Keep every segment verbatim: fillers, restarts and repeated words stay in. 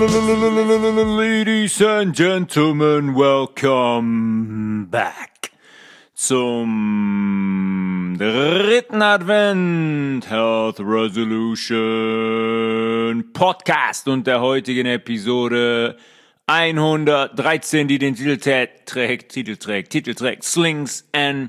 Ladies and Gentlemen, welcome back zum dritten Advent Health Resolution Podcast und der heutigen Episode hundertdreizehn, die den Titel trägt, Titel trägt, Titel trägt Slings and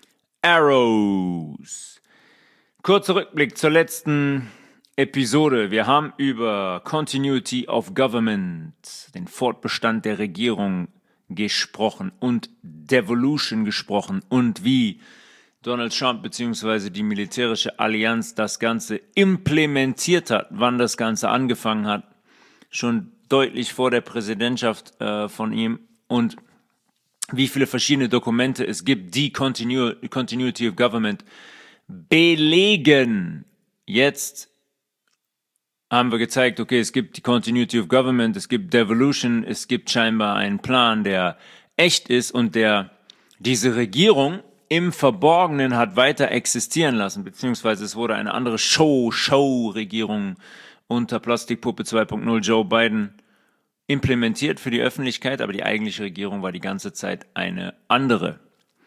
Arrows. Kurzer Rückblick zur letzten Episode. Wir haben über Continuity of Government, den Fortbestand der Regierung gesprochen und Devolution gesprochen und wie Donald Trump bzw. die militärische Allianz das Ganze implementiert hat, wann das Ganze angefangen hat, schon deutlich vor der Präsidentschaft äh, von ihm und wie viele verschiedene Dokumente es gibt, die Continu- Continuity of Government belegen. Jetzt haben wir gezeigt, okay, es gibt die Continuity of Government, es gibt Devolution, es gibt scheinbar einen Plan, der echt ist und der diese Regierung im Verborgenen hat weiter existieren lassen, beziehungsweise es wurde eine andere Show, Show-Regierung unter Plastikpuppe zwei Punkt null Joe Biden implementiert für die Öffentlichkeit, aber die eigentliche Regierung war die ganze Zeit eine andere.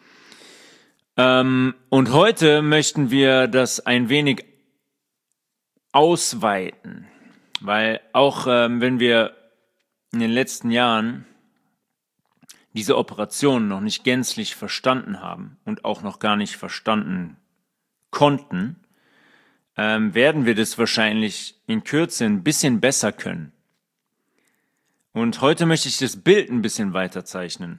Ähm, und heute möchten wir das ein wenig ausweiten, weil auch ähm, wenn wir in den letzten Jahren diese Operation noch nicht gänzlich verstanden haben und auch noch gar nicht verstanden konnten, ähm, werden wir das wahrscheinlich in Kürze ein bisschen besser können. Und heute möchte ich das Bild ein bisschen weiter zeichnen,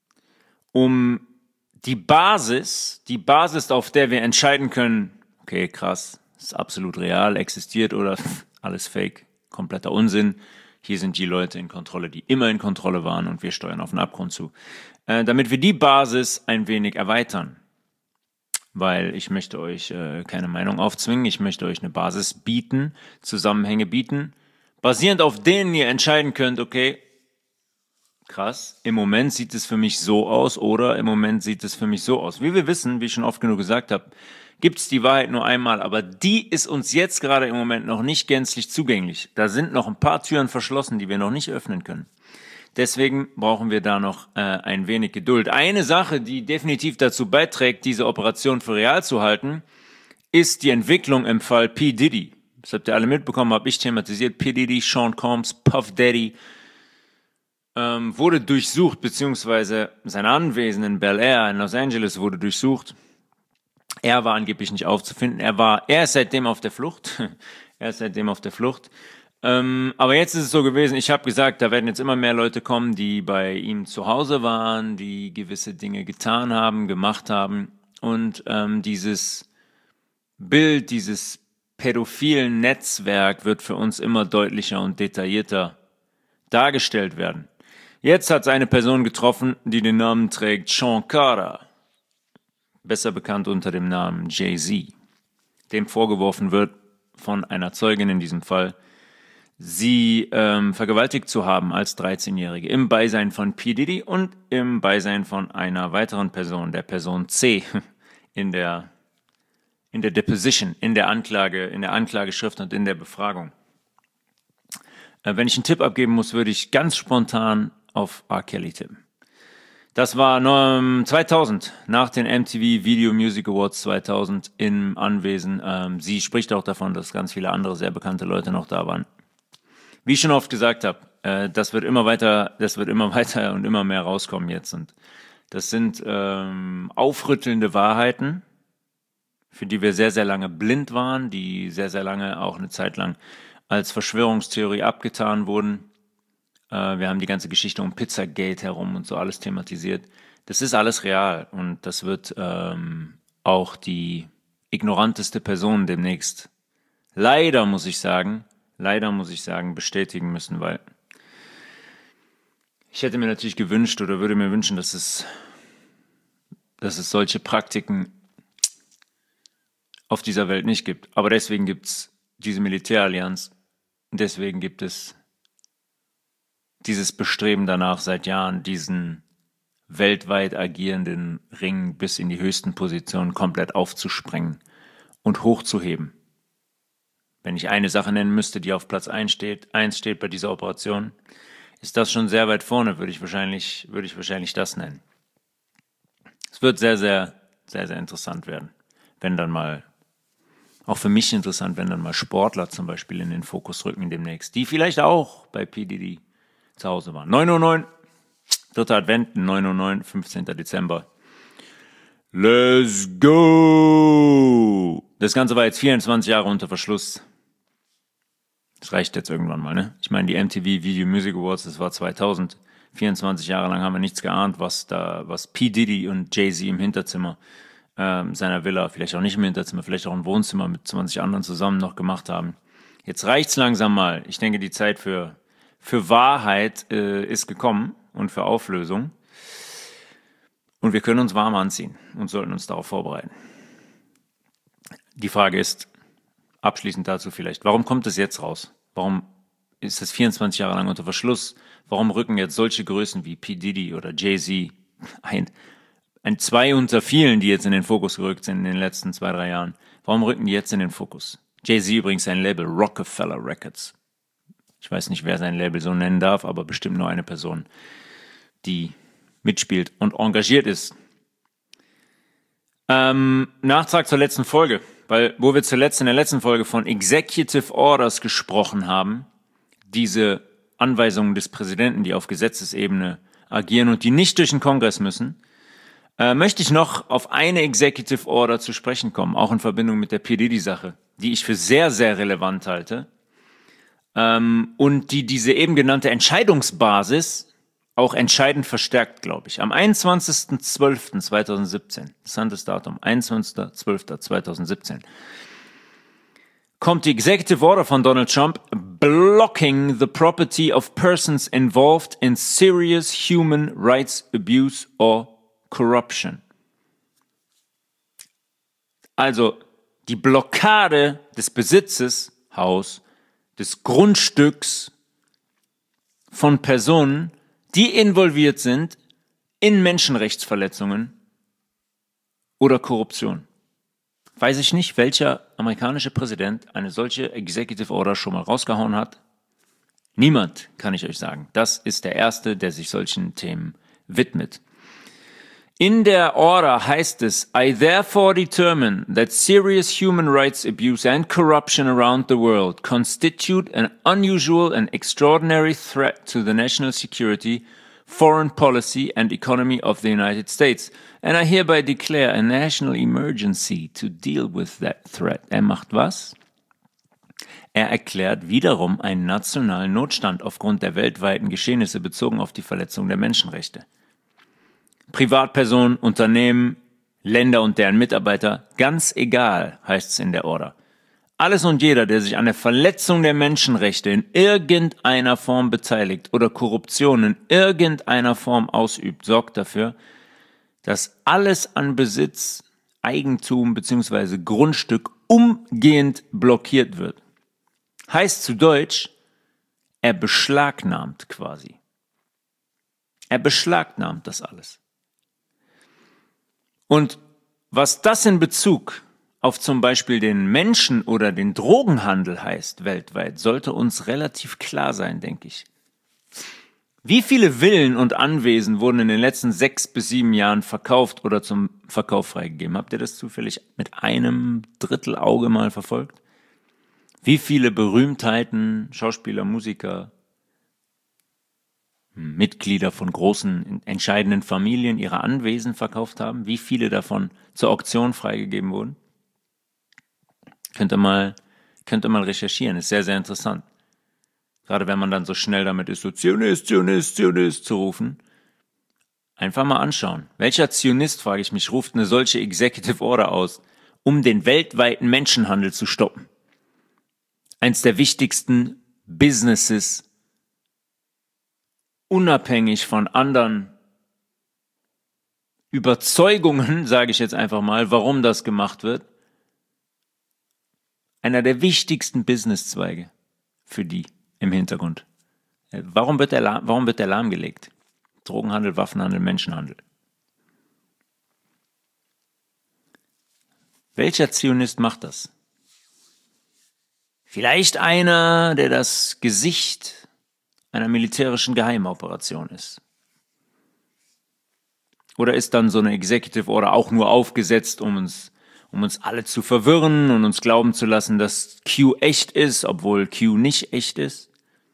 um die Basis, die Basis, auf der wir entscheiden können, okay, krass, ist absolut real, existiert oder alles Fake, kompletter Unsinn. Hier sind die Leute in Kontrolle, die immer in Kontrolle waren und wir steuern auf den Abgrund zu. Äh, damit wir die Basis ein wenig erweitern, weil ich möchte euch äh, keine Meinung aufzwingen, ich möchte euch eine Basis bieten, Zusammenhänge bieten, basierend auf denen ihr entscheiden könnt, okay, krass, im Moment sieht es für mich so aus oder im Moment sieht es für mich so aus. Wie wir wissen, wie ich schon oft genug gesagt habe, gibt es die Wahrheit nur einmal, aber die ist uns jetzt gerade im Moment noch nicht gänzlich zugänglich. Da sind noch ein paar Türen verschlossen, die wir noch nicht öffnen können. Deswegen brauchen wir da noch äh, ein wenig Geduld. Eine Sache, die definitiv dazu beiträgt, diese Operation für real zu halten, ist die Entwicklung im Fall P. Diddy. Das habt ihr alle mitbekommen, habe ich thematisiert. P. Diddy, Sean Combs, Puff Daddy ähm, wurde durchsucht, beziehungsweise sein Anwesen in Bel Air in Los Angeles wurde durchsucht. Er war angeblich nicht aufzufinden. Er war, er ist seitdem auf der Flucht. er ist seitdem auf der Flucht. Ähm, aber jetzt ist es so gewesen, ich habe gesagt, da werden jetzt immer mehr Leute kommen, die bei ihm zu Hause waren, die gewisse Dinge getan haben, gemacht haben. Und ähm, dieses Bild, dieses pädophilen Netzwerk wird für uns immer deutlicher und detaillierter dargestellt werden. Jetzt hat es eine Person getroffen, die den Namen trägt Sean Carter, besser bekannt unter dem Namen Jay-Z, dem vorgeworfen wird von einer Zeugin in diesem Fall, sie ähm, vergewaltigt zu haben als dreizehnjährige im Beisein von P. Diddy und im Beisein von einer weiteren Person, der Person C, in der in der Deposition, in der Anklage, in der Anklageschrift und in der Befragung. Äh, wenn ich einen Tipp abgeben muss, würde ich ganz spontan auf R. Kelly tippen. Das war zweitausend, nach den M T V Video Music Awards zweitausend im Anwesen. Ähm, sie spricht auch davon, dass ganz viele andere sehr bekannte Leute noch da waren. Wie ich schon oft gesagt habe, äh, das wird immer weiter, das wird immer weiter und immer mehr rauskommen jetzt. Und das sind ähm, aufrüttelnde Wahrheiten, für die wir sehr, sehr lange blind waren, die sehr, sehr lange auch eine Zeit lang als Verschwörungstheorie abgetan wurden. Wir haben die ganze Geschichte um Pizzagate herum und so alles thematisiert. Das ist alles real und das wird ähm, auch die ignoranteste Person demnächst leider, muss ich sagen, leider muss ich sagen, bestätigen müssen, weil ich hätte mir natürlich gewünscht oder würde mir wünschen, dass es, dass es solche Praktiken auf dieser Welt nicht gibt. Aber deswegen gibt es diese Militärallianz und deswegen gibt es dieses Bestreben danach seit Jahren, diesen weltweit agierenden Ring bis in die höchsten Positionen komplett aufzusprengen und hochzuheben. wenn ich eine Sache nennen müsste, die auf Platz eins steht, eins steht bei dieser Operation, ist das schon sehr weit vorne, würde ich wahrscheinlich, würde ich wahrscheinlich das nennen. Es wird sehr, sehr, sehr, sehr interessant werden, wenn dann mal, auch für mich interessant, wenn dann mal Sportler zum Beispiel in den Fokus rücken demnächst, die vielleicht auch bei P. Diddy zu Hause waren. neun Uhr neun, dritter Advent, neun Uhr neun, fünfzehnter Dezember. Let's go! Das Ganze war jetzt vierundzwanzig Jahre unter Verschluss. Das reicht jetzt irgendwann mal, ne? Ich meine, die M T V Video Music Awards, das war zweitausend. vierundzwanzig Jahre lang haben wir nichts geahnt, was da, was P. Diddy und Jay-Z im Hinterzimmer ähm, seiner Villa, vielleicht auch nicht im Hinterzimmer, vielleicht auch im Wohnzimmer mit zwanzig anderen zusammen noch gemacht haben. Jetzt reicht's langsam mal. Ich denke, die Zeit für, für Wahrheit äh, ist gekommen und für Auflösung. Und wir können uns warm anziehen und sollten uns darauf vorbereiten. Die Frage ist, abschließend dazu vielleicht, warum kommt es jetzt raus? Warum ist es vierundzwanzig Jahre lang unter Verschluss? Warum rücken jetzt solche Größen wie P. Diddy oder Jay-Z, ein, ein zwei unter vielen, die jetzt in den Fokus gerückt sind in den letzten zwei, drei Jahren, warum rücken die jetzt in den Fokus? Jay-Z übrigens sein Label Rockefeller Records. Ich weiß nicht, wer sein Label so nennen darf, aber bestimmt nur eine Person, die mitspielt und engagiert ist. Ähm, Nachtrag zur letzten Folge, weil wo wir zuletzt in der letzten Folge von Executive Orders gesprochen haben, diese Anweisungen des Präsidenten, die auf Gesetzesebene agieren und die nicht durch den Kongress müssen, äh, möchte ich noch auf eine Executive Order zu sprechen kommen, auch in Verbindung mit der P. Diddy-Sache, die ich für sehr, sehr relevant halte ähm, und die diese eben genannte Entscheidungsbasis auch entscheidend verstärkt, glaube ich. Am einundzwanzigsten zwölften zweitausendsiebzehn, interessantes Datum, einundzwanzigsten zwölften zweitausendsiebzehn, kommt die Executive Order von Donald Trump blocking the property of persons involved in serious human rights abuse or corruption. Also die Blockade des Besitzes, Haus, des Grundstücks von Personen, die involviert sind in Menschenrechtsverletzungen oder Korruption. Weiß ich nicht, welcher amerikanische Präsident eine solche Executive Order schon mal rausgehauen hat. Niemand, kann ich euch sagen. Das ist der Erste, der sich solchen Themen widmet. In der Order heißt es, I therefore determine that serious human rights abuse and corruption around the world constitute an unusual and extraordinary threat to the national security, foreign policy and economy of the United States. And I hereby declare a national emergency to deal with that threat. Er macht was? Er erklärt wiederum einen nationalen Notstand aufgrund der weltweiten Geschehnisse bezogen auf die Verletzung der Menschenrechte. Privatpersonen, Unternehmen, Länder und deren Mitarbeiter, ganz egal, heißt es in der Order. Alles und jeder, der sich an der Verletzung der Menschenrechte in irgendeiner Form beteiligt oder Korruption in irgendeiner Form ausübt, sorgt dafür, dass alles an Besitz, Eigentum bzw. Grundstück umgehend blockiert wird. Heißt zu Deutsch, er beschlagnahmt quasi. Er beschlagnahmt das alles. Und was das in Bezug auf zum Beispiel den Menschen- oder den Drogenhandel heißt weltweit, sollte uns relativ klar sein, denke ich. Wie viele Villen und Anwesen wurden in den letzten sechs bis sieben Jahren verkauft oder zum Verkauf freigegeben? Habt ihr das zufällig mit einem Drittel Auge mal verfolgt? Wie viele Berühmtheiten, Schauspieler, Musiker, Mitglieder von großen, entscheidenden Familien ihre Anwesen verkauft haben? Wie viele davon zur Auktion freigegeben wurden? Könnt ihr mal, könnt ihr mal recherchieren, ist sehr, sehr interessant. Gerade wenn man dann so schnell damit ist, so Zionist, Zionist, Zionist zu rufen. Einfach mal anschauen. Welcher Zionist, frage ich mich, ruft eine solche Executive Order aus, um den weltweiten Menschenhandel zu stoppen? Eins der wichtigsten Businesses, unabhängig von anderen Überzeugungen, sage ich jetzt einfach mal, warum das gemacht wird. Einer der wichtigsten Businesszweige für die im Hintergrund. Warum wird der, warum wird der lahmgelegt? Drogenhandel, Waffenhandel, Menschenhandel. Welcher Zionist macht das? Vielleicht einer, der das Gesicht einer militärischen Geheimoperation ist. Oder ist dann so eine Executive Order auch nur aufgesetzt, um uns, um uns alle zu verwirren und uns glauben zu lassen, dass Q echt ist, obwohl Q nicht echt ist?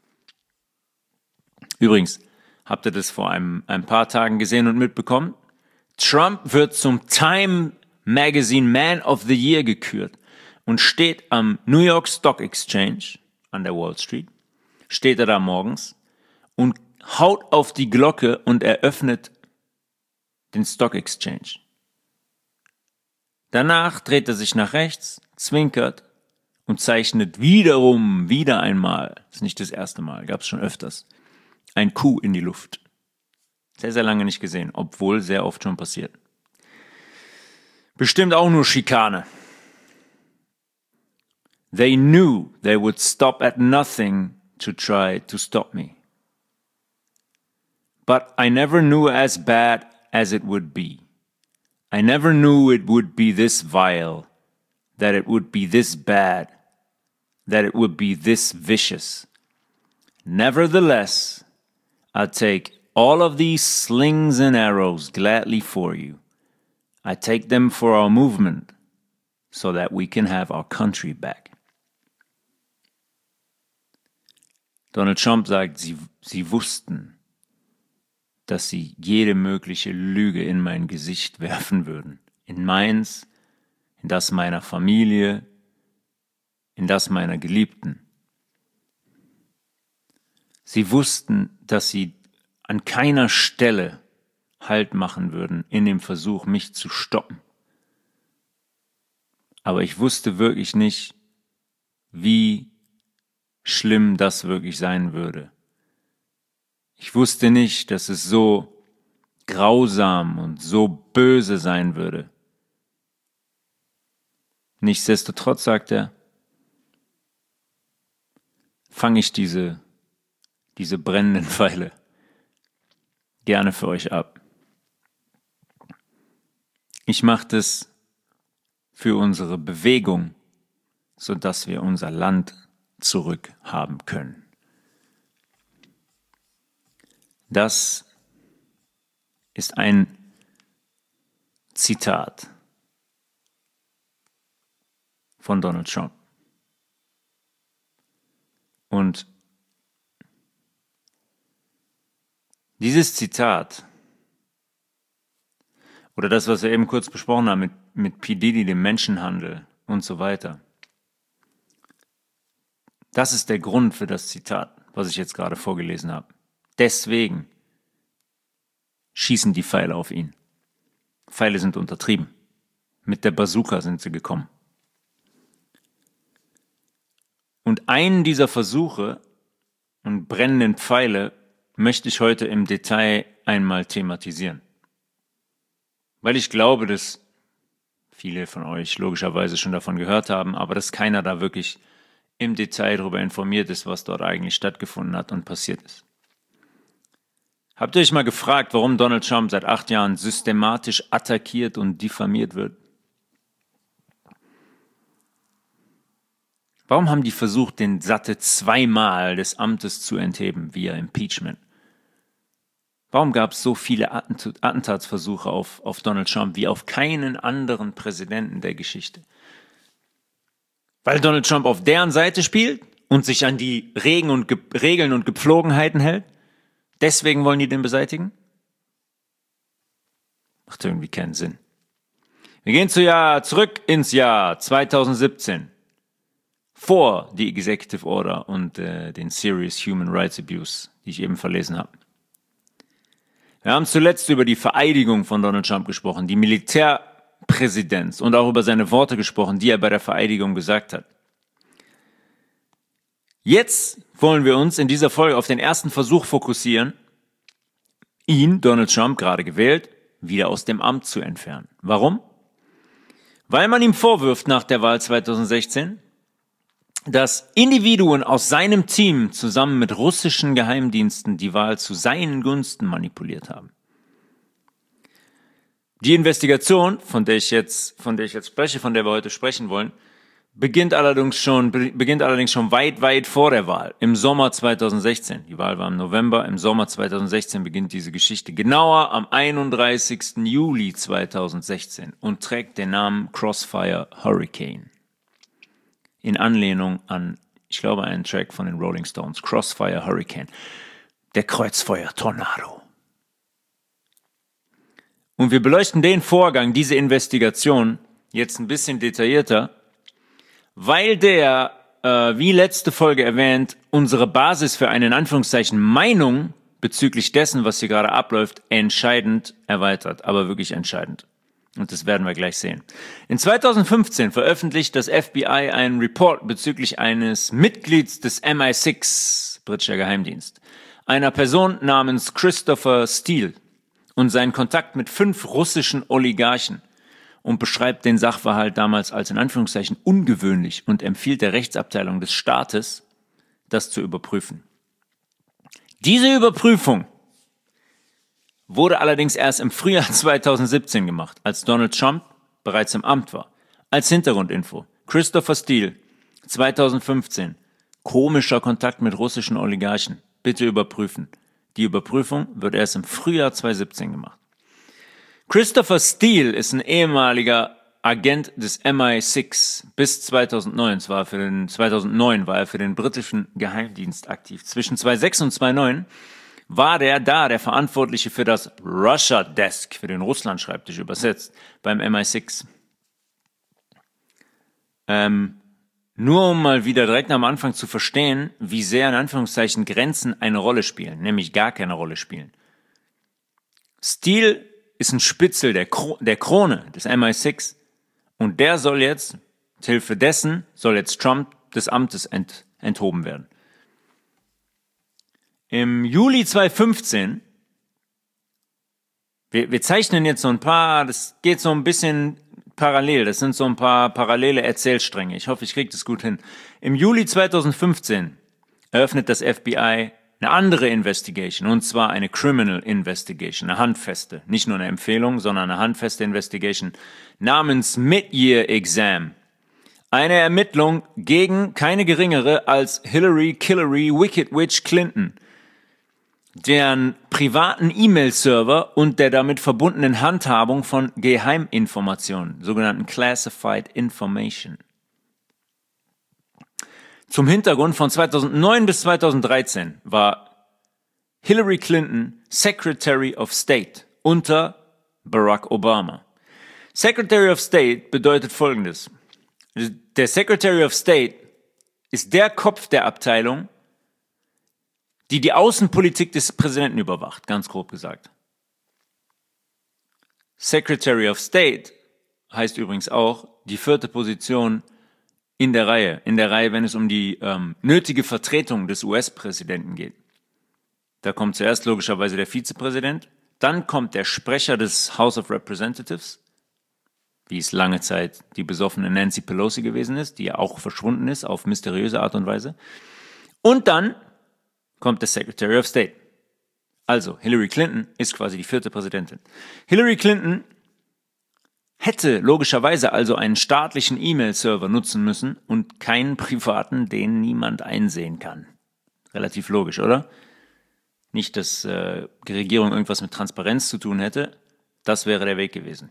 Übrigens, habt ihr das vor einem, ein paar Tagen gesehen und mitbekommen? Trump wird zum Time Magazine Man of the Year gekürt und steht am New York Stock Exchange an der Wall Street, steht er da morgens und haut auf die Glocke und eröffnet den Stock Exchange. Danach dreht er sich nach rechts, zwinkert und zeichnet wiederum, wieder einmal, das ist nicht das erste Mal, gab es schon öfters, ein Q in die Luft. Sehr, sehr lange nicht gesehen, obwohl sehr oft schon passiert. Bestimmt auch nur Schikane. They knew they would stop at nothing to try to stop me. But I never knew as bad as it would be. I never knew it would be this vile, that it would be this bad, that it would be this vicious. Nevertheless, I'll take all of these slings and arrows gladly for you. I take them for our movement, so that we can have our country back. Donald Trump sagt, sie, sie wussten, dass sie jede mögliche Lüge in mein Gesicht werfen würden. In meins, in das meiner Familie, in das meiner Geliebten. Sie wussten, dass sie an keiner Stelle Halt machen würden in dem Versuch, mich zu stoppen. Aber ich wusste wirklich nicht, wie schlimm das wirklich sein würde. Ich wusste nicht, dass es so grausam und so böse sein würde. Nichtsdestotrotz, sagt er, fange ich diese, diese brennenden Pfeile gerne für euch ab. Ich mache das für unsere Bewegung, sodass wir unser Land zurückhaben können. Das ist ein Zitat von Donald Trump. Und dieses Zitat oder das, was wir eben kurz besprochen haben mit, mit P. Diddy, dem Menschenhandel und so weiter, das ist der Grund für das Zitat, was ich jetzt gerade vorgelesen habe. Deswegen schießen die Pfeile auf ihn. Pfeile sind untertrieben. Mit der Bazooka sind sie gekommen. Und einen dieser Versuche und brennenden Pfeile möchte ich heute im Detail einmal thematisieren. Weil ich glaube, dass viele von euch logischerweise schon davon gehört haben, aber dass keiner da wirklich im Detail darüber informiert ist, was dort eigentlich stattgefunden hat und passiert ist. Habt ihr euch mal gefragt, warum Donald Trump seit acht Jahren systematisch attackiert und diffamiert wird? Warum haben die versucht, den satte zweimal des Amtes zu entheben via Impeachment? Warum gab es so viele Attentatsversuche auf, auf Donald Trump wie auf keinen anderen Präsidenten der Geschichte? Weil Donald Trump auf deren Seite spielt und sich an die Regeln und, Ge- Regeln und Gepflogenheiten hält? Deswegen wollen die den beseitigen? Macht irgendwie keinen Sinn. Wir gehen zu Jahr, zurück ins Jahr zweitausendsiebzehn. Vor die Executive Order und äh, den Serious Human Rights Abuse, die ich eben verlesen habe. Wir haben zuletzt über die Vereidigung von Donald Trump gesprochen, die Militärpräsidenz und auch über seine Worte gesprochen, die er bei der Vereidigung gesagt hat. Jetzt wollen wir uns in dieser Folge auf den ersten Versuch fokussieren, ihn, Donald Trump, gerade gewählt, wieder aus dem Amt zu entfernen. Warum? Weil man ihm vorwirft nach der Wahl zweitausendsechzehn, dass Individuen aus seinem Team zusammen mit russischen Geheimdiensten die Wahl zu seinen Gunsten manipuliert haben. Die Investigation, von der ich jetzt, von der ich jetzt spreche, von der wir heute sprechen wollen, beginnt allerdings schon, beginnt allerdings schon weit, weit vor der Wahl, im Sommer zweitausendsechzehn. Die Wahl war im November, im Sommer zweitausendsechzehn beginnt diese Geschichte. Genauer am einunddreißigsten Juli zweitausendsechzehn und trägt den Namen Crossfire Hurricane. In Anlehnung an, ich glaube, einen Track von den Rolling Stones, Crossfire Hurricane. Der Kreuzfeuer-Tornado. Und wir beleuchten den Vorgang, diese Investigation, jetzt ein bisschen detaillierter, weil der, äh, wie letzte Folge erwähnt, unsere Basis für eine in Anführungszeichen Meinung bezüglich dessen, was hier gerade abläuft, entscheidend erweitert, aber wirklich entscheidend. Und das werden wir gleich sehen. In zweitausendfünfzehn veröffentlicht das F B I einen Report bezüglich eines Mitglieds des M I sechs, britischer Geheimdienst, einer Person namens Christopher Steele und seinen Kontakt mit fünf russischen Oligarchen und beschreibt den Sachverhalt damals als in Anführungszeichen ungewöhnlich und empfiehlt der Rechtsabteilung des Staates, das zu überprüfen. Diese Überprüfung wurde allerdings erst im Frühjahr zweitausendsiebzehn gemacht, als Donald Trump bereits im Amt war. Als Hintergrundinfo: Christopher Steele, zweitausendfünfzehn, komischer Kontakt mit russischen Oligarchen. Bitte überprüfen. Die Überprüfung wird erst im Frühjahr zweitausendsiebzehn gemacht. Christopher Steele ist ein ehemaliger Agent des M I sechs bis zweitausendneun. Zwar für den, zweitausendneun war er für den britischen Geheimdienst aktiv. Zwischen zweitausendsechs und zweitausendneun war der da der Verantwortliche für das Russia Desk, für den Russland-Schreibtisch übersetzt, beim M I sechs. Ähm, nur um mal wieder direkt am Anfang zu verstehen, wie sehr in Anführungszeichen Grenzen eine Rolle spielen, nämlich gar keine Rolle spielen. Steele ist ein Spitzel der, Kro- der Krone des M I sechs und der soll jetzt, mit Hilfe dessen, soll jetzt Trump des Amtes ent- enthoben werden. Im Juli zweitausendfünfzehn, wir, wir zeichnen jetzt so ein paar, das geht so ein bisschen parallel, das sind so ein paar parallele Erzählstränge. Ich hoffe, ich kriege das gut hin. Im Juli zweitausendfünfzehn eröffnet das F B I eine andere Investigation, und zwar eine Criminal Investigation, eine handfeste, nicht nur eine Empfehlung, sondern eine handfeste Investigation namens Mid-Year Exam. Eine Ermittlung gegen keine geringere als Hillary Killary Wicked Witch Clinton, deren privaten E-Mail-Server und der damit verbundenen Handhabung von Geheiminformationen, sogenannten Classified Information. Zum Hintergrund: von zweitausendneun bis zweitausenddreizehn war Hillary Clinton Secretary of State unter Barack Obama. Secretary of State bedeutet Folgendes: Der Secretary of State ist der Kopf der Abteilung, die die Außenpolitik des Präsidenten überwacht, ganz grob gesagt. Secretary of State heißt übrigens auch die vierte Position in der Reihe, in der Reihe, wenn es um die ähm, nötige Vertretung des U S-Präsidenten geht. Da kommt zuerst logischerweise der Vizepräsident, dann kommt der Sprecher des House of Representatives, wie es lange Zeit die besoffene Nancy Pelosi gewesen ist, die ja auch verschwunden ist auf mysteriöse Art und Weise. Und dann kommt der Secretary of State. Also, Hillary Clinton ist quasi die vierte Präsidentin. Hillary Clinton hätte logischerweise also einen staatlichen E-Mail-Server nutzen müssen und keinen privaten, den niemand einsehen kann. Relativ logisch, oder? Nicht, dass äh, die Regierung irgendwas mit Transparenz zu tun hätte. Das wäre der Weg gewesen.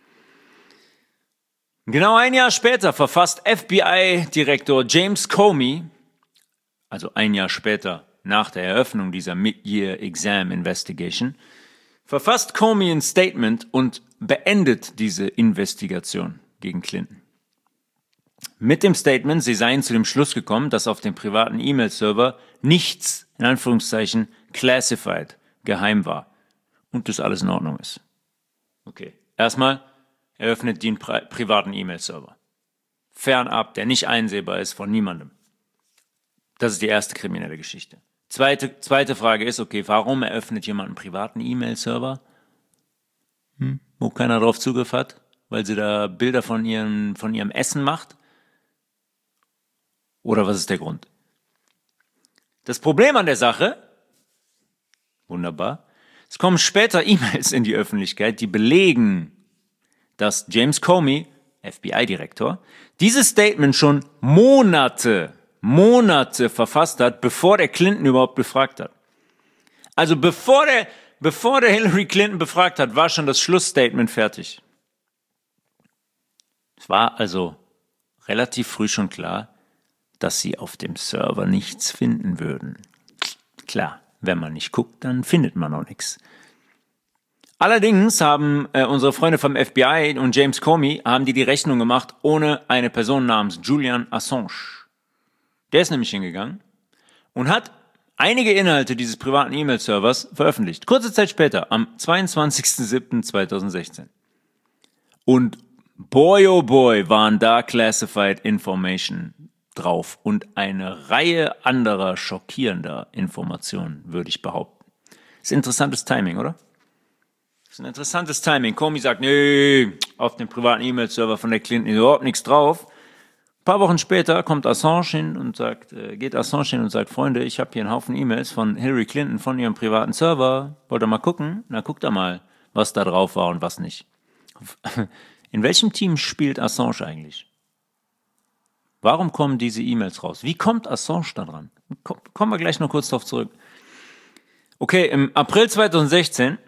Genau ein Jahr später verfasst F B I-Direktor James Comey, also ein Jahr später nach der Eröffnung dieser Mid-Year Exam Investigation, verfasst Comey ein Statement und beendet diese Investigation gegen Clinton. Mit dem Statement, sie seien zu dem Schluss gekommen, dass auf dem privaten E-Mail-Server nichts, in Anführungszeichen, classified, geheim war und das alles in Ordnung ist. Okay, erstmal eröffnet die einen pri- privaten E-Mail-Server. Fernab, der nicht einsehbar ist von niemandem. Das ist die erste kriminelle Geschichte. Zweite, zweite Frage ist, okay, warum eröffnet jemand einen privaten E-Mail-Server, hm, wo keiner drauf Zugriff hat, weil sie da Bilder von ihrem, von ihrem Essen macht? Oder was ist der Grund? Das Problem an der Sache, wunderbar, es kommen später E-Mails in die Öffentlichkeit, die belegen, dass James Comey F B I-Direktor, dieses Statement schon Monate, Monate verfasst hat, bevor der Clinton überhaupt befragt hat. Also bevor der, bevor der Hillary Clinton befragt hat, war schon das Schlussstatement fertig. Es war also relativ früh schon klar, dass sie auf dem Server nichts finden würden. Klar, wenn man nicht guckt, dann findet man auch nichts. Allerdings haben äh, unsere Freunde vom F B I und James Comey haben die die Rechnung gemacht ohne eine Person namens Julian Assange. Der ist nämlich hingegangen und hat einige Inhalte dieses privaten E-Mail-Servers veröffentlicht. Kurze Zeit später, am zweiundzwanzigsten siebten zweitausendsechzehn. Und boy oh boy waren da Classified Information drauf und eine Reihe anderer schockierender Informationen, würde ich behaupten. Ist interessantes Timing, oder? Ist ein interessantes Timing. Comey sagt, nee, auf dem privaten E-Mail-Server von der Clinton ist überhaupt nichts drauf. Ein paar Wochen später kommt Assange hin und sagt, äh, geht Assange hin und sagt, Freunde, ich habe hier einen Haufen E-Mails von Hillary Clinton von ihrem privaten Server. Wollt ihr mal gucken? Na, guckt da mal, was da drauf war und was nicht. In welchem Team spielt Assange eigentlich? Warum kommen diese E-Mails raus? Wie kommt Assange da dran? Kommen wir gleich noch kurz darauf zurück. Okay, im April zweitausendsechzehn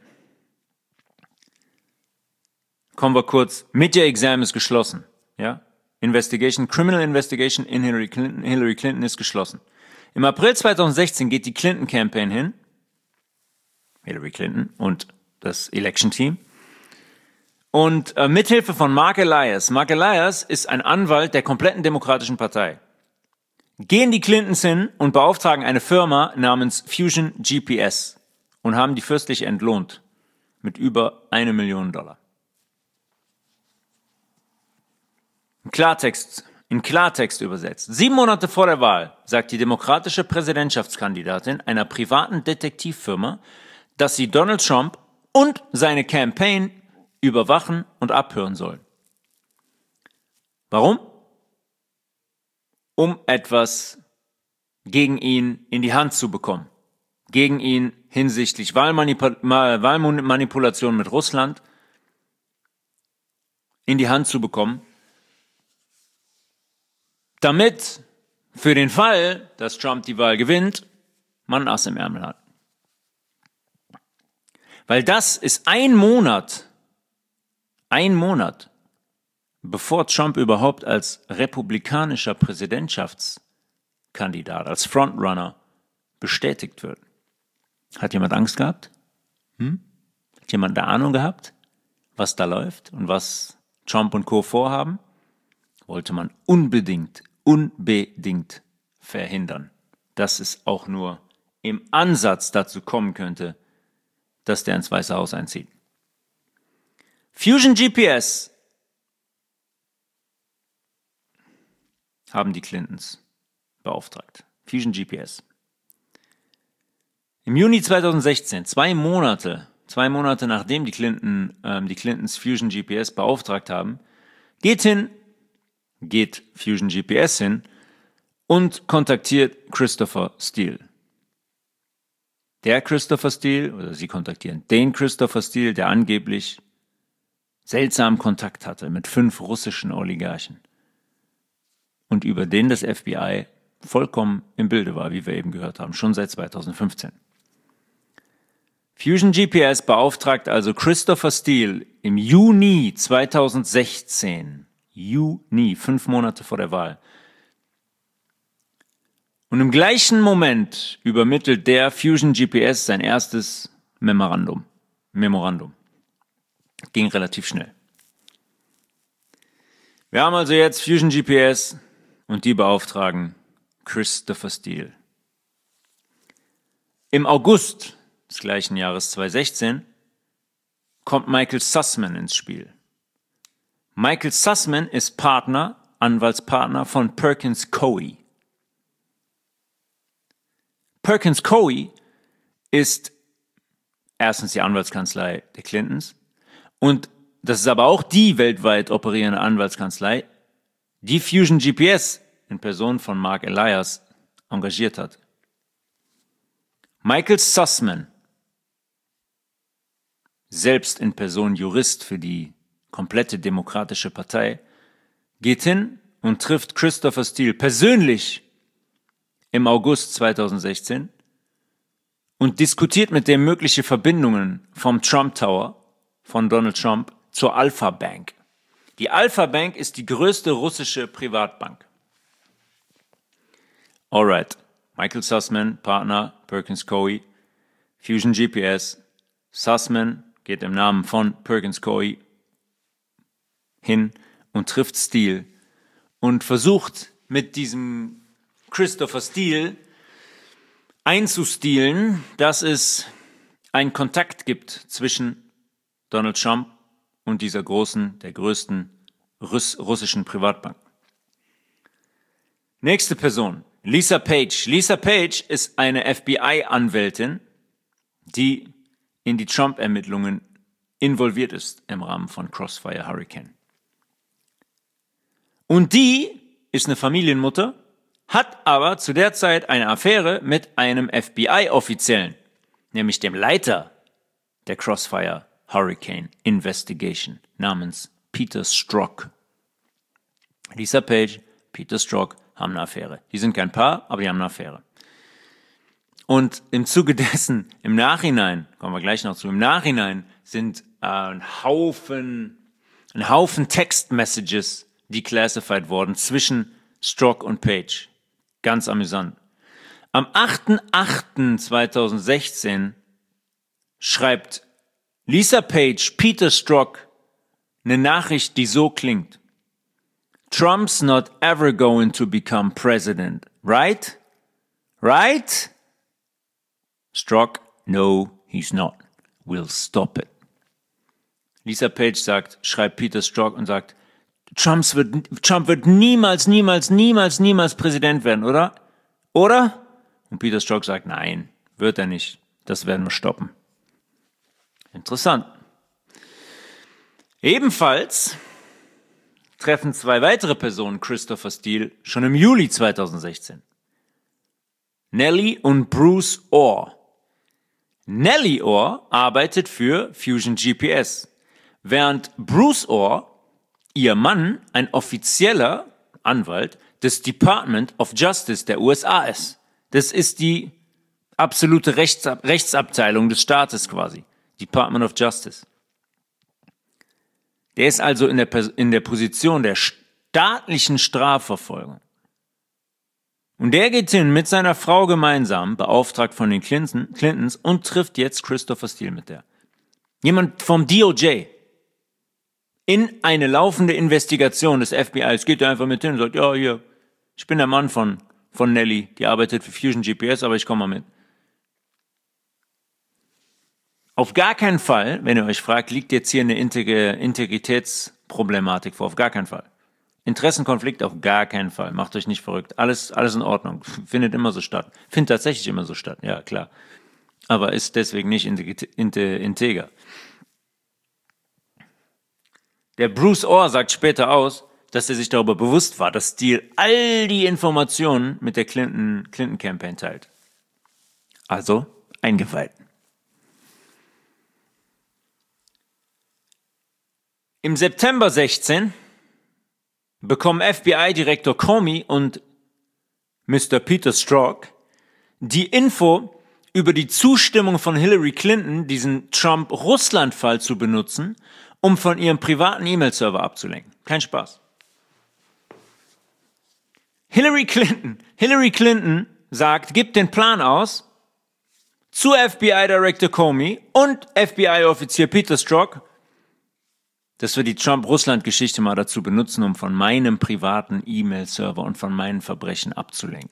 kommen wir kurz, Media-Exam ist geschlossen, ja? Investigation, Criminal Investigation in Hillary Clinton, Hillary Clinton ist geschlossen. Im April zweitausendsechzehn geht die Clinton-Campaign hin, Hillary Clinton und das Election-Team, und äh, mithilfe von Mark Elias, Mark Elias ist ein Anwalt der kompletten Demokratischen Partei, gehen die Clintons hin und beauftragen eine Firma namens Fusion G P S und haben die fürstlich entlohnt mit über eine Million Dollar. In Klartext, in Klartext übersetzt. Sieben Monate vor der Wahl sagt die demokratische Präsidentschaftskandidatin einer privaten Detektivfirma, dass sie Donald Trump und seine Campaign überwachen und abhören sollen. Warum? Um etwas gegen ihn in die Hand zu bekommen. Gegen ihn hinsichtlich Wahlmanip- Wahlmanipulation mit Russland in die Hand zu bekommen, damit für den Fall, dass Trump die Wahl gewinnt, man ein Ass im Ärmel hat. Weil das ist ein Monat, ein Monat, bevor Trump überhaupt als republikanischer Präsidentschaftskandidat, als Frontrunner bestätigt wird. Hat jemand Angst gehabt? Hm? Hat jemand eine Ahnung gehabt, was da läuft und was Trump und Co. vorhaben? Wollte man unbedingt, unbedingt verhindern, dass es auch nur im Ansatz dazu kommen könnte, dass der ins Weiße Haus einzieht. Fusion G P S haben die Clintons beauftragt. Fusion G P S. Im Juni zweitausendsechzehn, zwei Monate, zwei Monate nachdem die Clinton, ähm, die Clintons Fusion G P S beauftragt haben, geht hin, geht Fusion G P S hin und kontaktiert Christopher Steele. Der Christopher Steele, oder sie kontaktieren den Christopher Steele, der angeblich seltsamen Kontakt hatte mit fünf russischen Oligarchen und über den das F B I vollkommen im Bilde war, wie wir eben gehört haben, schon seit zweitausendfünfzehn. Fusion G P S beauftragt also Christopher Steele im Juni zweitausendsechzehn, Juni, fünf Monate vor der Wahl. Und im gleichen Moment übermittelt der Fusion G P S sein erstes Memorandum. Memorandum. Ging relativ schnell. Wir haben also jetzt Fusion G P S und die beauftragen Christopher Steele. Im August des gleichen Jahres zweitausendsechzehn kommt Michael Sussman ins Spiel. Michael Sussman ist Partner, Anwaltspartner von Perkins Coie. Perkins Coie ist erstens die Anwaltskanzlei der Clintons und das ist aber auch die weltweit operierende Anwaltskanzlei, die Fusion G P S in Person von Mark Elias engagiert hat. Michael Sussman, selbst in Person Jurist für die komplette Demokratische Partei, geht hin und trifft Christopher Steele persönlich im August zweitausendsechzehn und diskutiert mit dem mögliche Verbindungen vom Trump Tower von Donald Trump zur Alpha Bank. Die Alpha Bank ist die größte russische Privatbank. Alright, Michael Sussman, Partner, Perkins Coie, Fusion G P S. Sussman geht im Namen von Perkins Coie hin und trifft Steele und versucht mit diesem Christopher Steele einzustielen, dass es einen Kontakt gibt zwischen Donald Trump und dieser großen, der größten Russ- russischen Privatbank. Nächste Person, Lisa Page. Lisa Page ist eine F B I-Anwältin, die in die Trump-Ermittlungen involviert ist im Rahmen von Crossfire Hurricane. Und die ist eine Familienmutter, hat aber zu der Zeit eine Affäre mit einem F B I-Offiziellen, nämlich dem Leiter der Crossfire Hurricane Investigation namens Peter Strzok. Lisa Page, Peter Strzok haben eine Affäre. Die sind kein Paar, aber die haben eine Affäre. Und im Zuge dessen, im Nachhinein, kommen wir gleich noch zu, im Nachhinein sind äh, ein Haufen, ein Haufen Text-Messages declassified worden zwischen Strzok und Page. Ganz amüsant. Am achter achter zweitausendsechzehn schreibt Lisa Page Peter Strzok eine Nachricht, die so klingt. Trump's not ever going to become president, right? Right? Strzok, no, he's not. We'll stop it. Lisa Page sagt, schreibt Peter Strzok und sagt, Trumps wird, Trump wird niemals, niemals, niemals, niemals Präsident werden, oder? Oder? Und Peter Strzok sagt, nein, wird er nicht. Das werden wir stoppen. Interessant. Ebenfalls treffen zwei weitere Personen Christopher Steele schon im Juli zweitausendsechzehn. Nellie und Bruce Orr. Nellie Orr arbeitet für Fusion G P S, während Bruce Orr, ihr Mann, ein offizieller Anwalt des Department of Justice der U S A ist. Das ist die absolute Rechtsab- Rechtsabteilung des Staates quasi. Department of Justice. Der ist also in der, Pers- in der Position der staatlichen Strafverfolgung. Und der geht hin mit seiner Frau gemeinsam, beauftragt von den Clinton, Clintons, und trifft jetzt Christopher Steele mit der. Jemand vom D O J. In eine laufende Investigation des F B I. Es geht er einfach mit hin und sagt, ja, hier, ich bin der Mann von, von Nellie, die arbeitet für Fusion G P S, aber ich komme mal mit. Auf gar keinen Fall, wenn ihr euch fragt, liegt jetzt hier eine Integ- Integritätsproblematik vor. Auf gar keinen Fall. Interessenkonflikt auf gar keinen Fall. Macht euch nicht verrückt. Alles, alles in Ordnung. Findet immer so statt. Findet tatsächlich immer so statt. Ja, klar. Aber ist deswegen nicht integ- integer. Der Bruce Orr sagt später aus, dass er sich darüber bewusst war, dass Steele all die Informationen mit der Clinton, Clinton Campaign teilt. Also eingeweiht. Im September sechzehn bekommen F B I-Direktor Comey und Mister Peter Strzok die Info über die Zustimmung von Hillary Clinton, diesen Trump-Russland-Fall zu benutzen, um von ihrem privaten E-Mail-Server abzulenken. Kein Spaß. Hillary Clinton, Hillary Clinton sagt, gibt den Plan aus zu F B I-Director Comey und F B I-Offizier Peter Strzok, dass wir die Trump-Russland-Geschichte mal dazu benutzen, um von meinem privaten E-Mail-Server und von meinen Verbrechen abzulenken.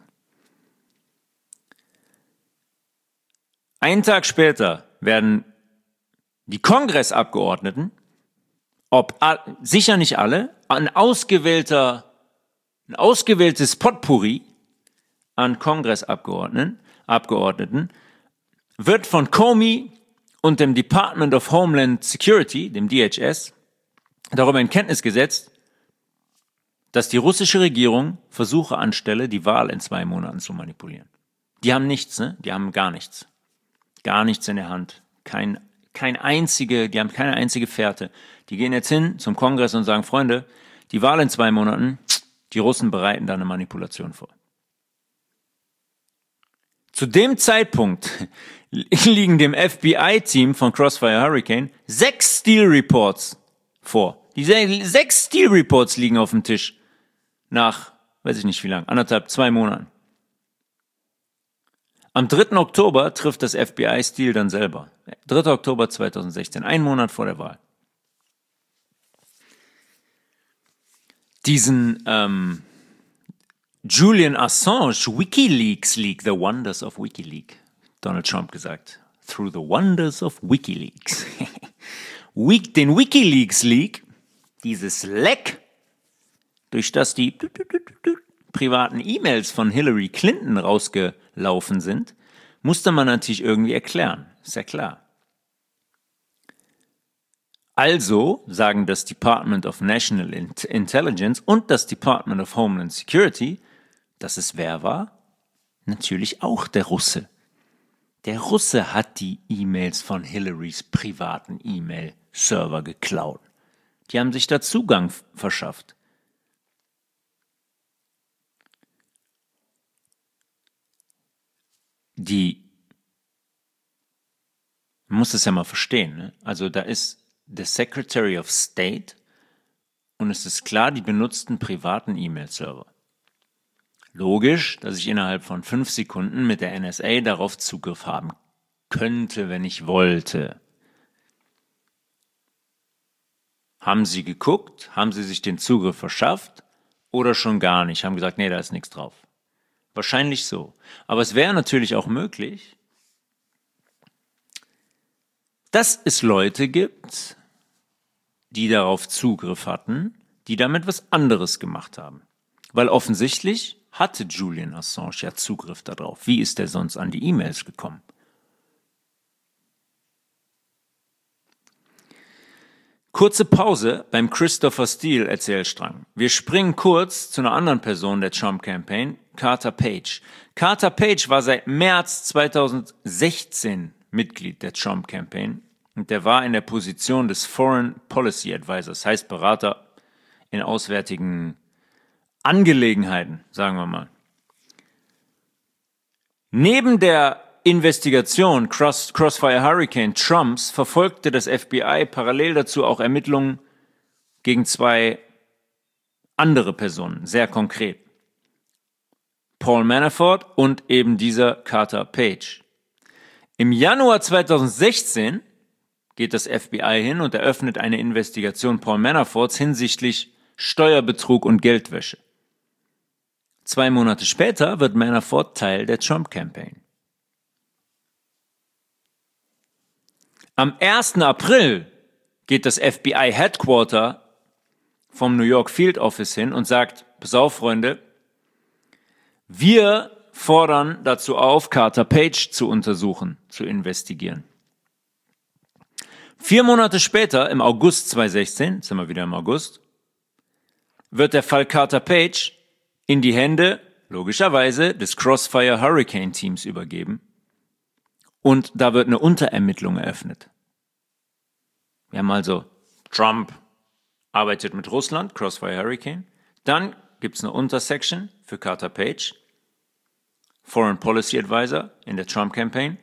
Einen Tag später werden die Kongressabgeordneten, ob sicher nicht alle, ein ausgewählter, ein ausgewähltes Potpourri an Kongressabgeordneten, Abgeordneten, wird von Comey und dem Department of Homeland Security, dem D H S, darüber in Kenntnis gesetzt, dass die russische Regierung Versuche anstelle, die Wahl in zwei Monaten zu manipulieren. Die haben nichts, ne? Die haben gar nichts. Gar nichts in der Hand. Kein, kein einzige, die haben keine einzige Fährte. Die gehen jetzt hin zum Kongress und sagen, Freunde, Die Wahl in zwei Monaten, die Russen bereiten da eine Manipulation vor. Zu dem Zeitpunkt liegen dem F B I-Team von Crossfire Hurricane sechs Steele Reports vor. Die sechs Steele Reports liegen auf dem Tisch. Nach, weiß ich nicht wie lang, anderthalb, zwei Monaten. Am dritten Oktober trifft das F B I Steele dann selber. dritter Oktober zweitausendsechzehn, ein Monat vor der Wahl. Diesen ähm, Julian Assange WikiLeaks Leak, The Wonders of WikiLeaks, Donald Trump gesagt. Through the wonders of WikiLeaks. Den WikiLeaks Leak, dieses Leck, durch das die privaten E-Mails von Hillary Clinton rausgelaufen sind, musste man natürlich irgendwie erklären. Ist ja klar. Also sagen das Department of National Intelligence und das Department of Homeland Security, dass es wer war? Natürlich auch der Russe. Der Russe hat die E-Mails von Hillarys privaten E-Mail-Server geklaut. Die haben sich da Zugang verschafft. Die, man muss das ja mal verstehen, ne? Also da ist der Secretary of State und es ist klar, die benutzten privaten E-Mail-Server. Logisch, dass ich innerhalb von fünf Sekunden mit der N S A darauf Zugriff haben könnte, wenn ich wollte. Haben sie geguckt? Haben sie sich den Zugriff verschafft? Oder schon gar nicht? Haben gesagt, nee, da ist nichts drauf. Wahrscheinlich so. Aber es wäre natürlich auch möglich, dass es Leute gibt, die darauf Zugriff hatten, die damit was anderes gemacht haben. Weil offensichtlich hatte Julian Assange ja Zugriff darauf. Wie ist er sonst an die E-Mails gekommen? Kurze Pause beim Christopher Steele Erzählstrang. Wir springen kurz zu einer anderen Person der Trump-Campaign, Carter Page. Carter Page war seit März zweitausendsechzehn Mitglied der Trump-Campaign und der war in der Position des Foreign Policy Advisors, heißt Berater in auswärtigen Angelegenheiten, sagen wir mal. Neben der Investigation Cross, Crossfire Hurricane Trumps verfolgte das F B I parallel dazu auch Ermittlungen gegen zwei andere Personen, sehr konkret. Paul Manafort und eben dieser Carter Page. Im Januar zweitausendsechzehn geht das F B I hin und eröffnet eine Investigation Paul Manaforts hinsichtlich Steuerbetrug und Geldwäsche. Zwei Monate später wird Manafort Teil der Trump-Campaign. Am ersten April geht das F B I Headquarter vom New York Field Office hin und sagt, pass auf, Freunde, wir fordern dazu auf, Carter Page zu untersuchen, zu investigieren. Vier Monate später, im August zweitausendsechzehn, jetzt sind wir wieder im August, wird der Fall Carter Page in die Hände, logischerweise, des Crossfire Hurricane Teams übergeben. Und da wird eine Unterermittlung eröffnet. Wir haben also Trump arbeitet mit Russland, Crossfire Hurricane. Dann gibt es eine Untersection für Carter Page, Foreign Policy Advisor in der Trump-Campaign,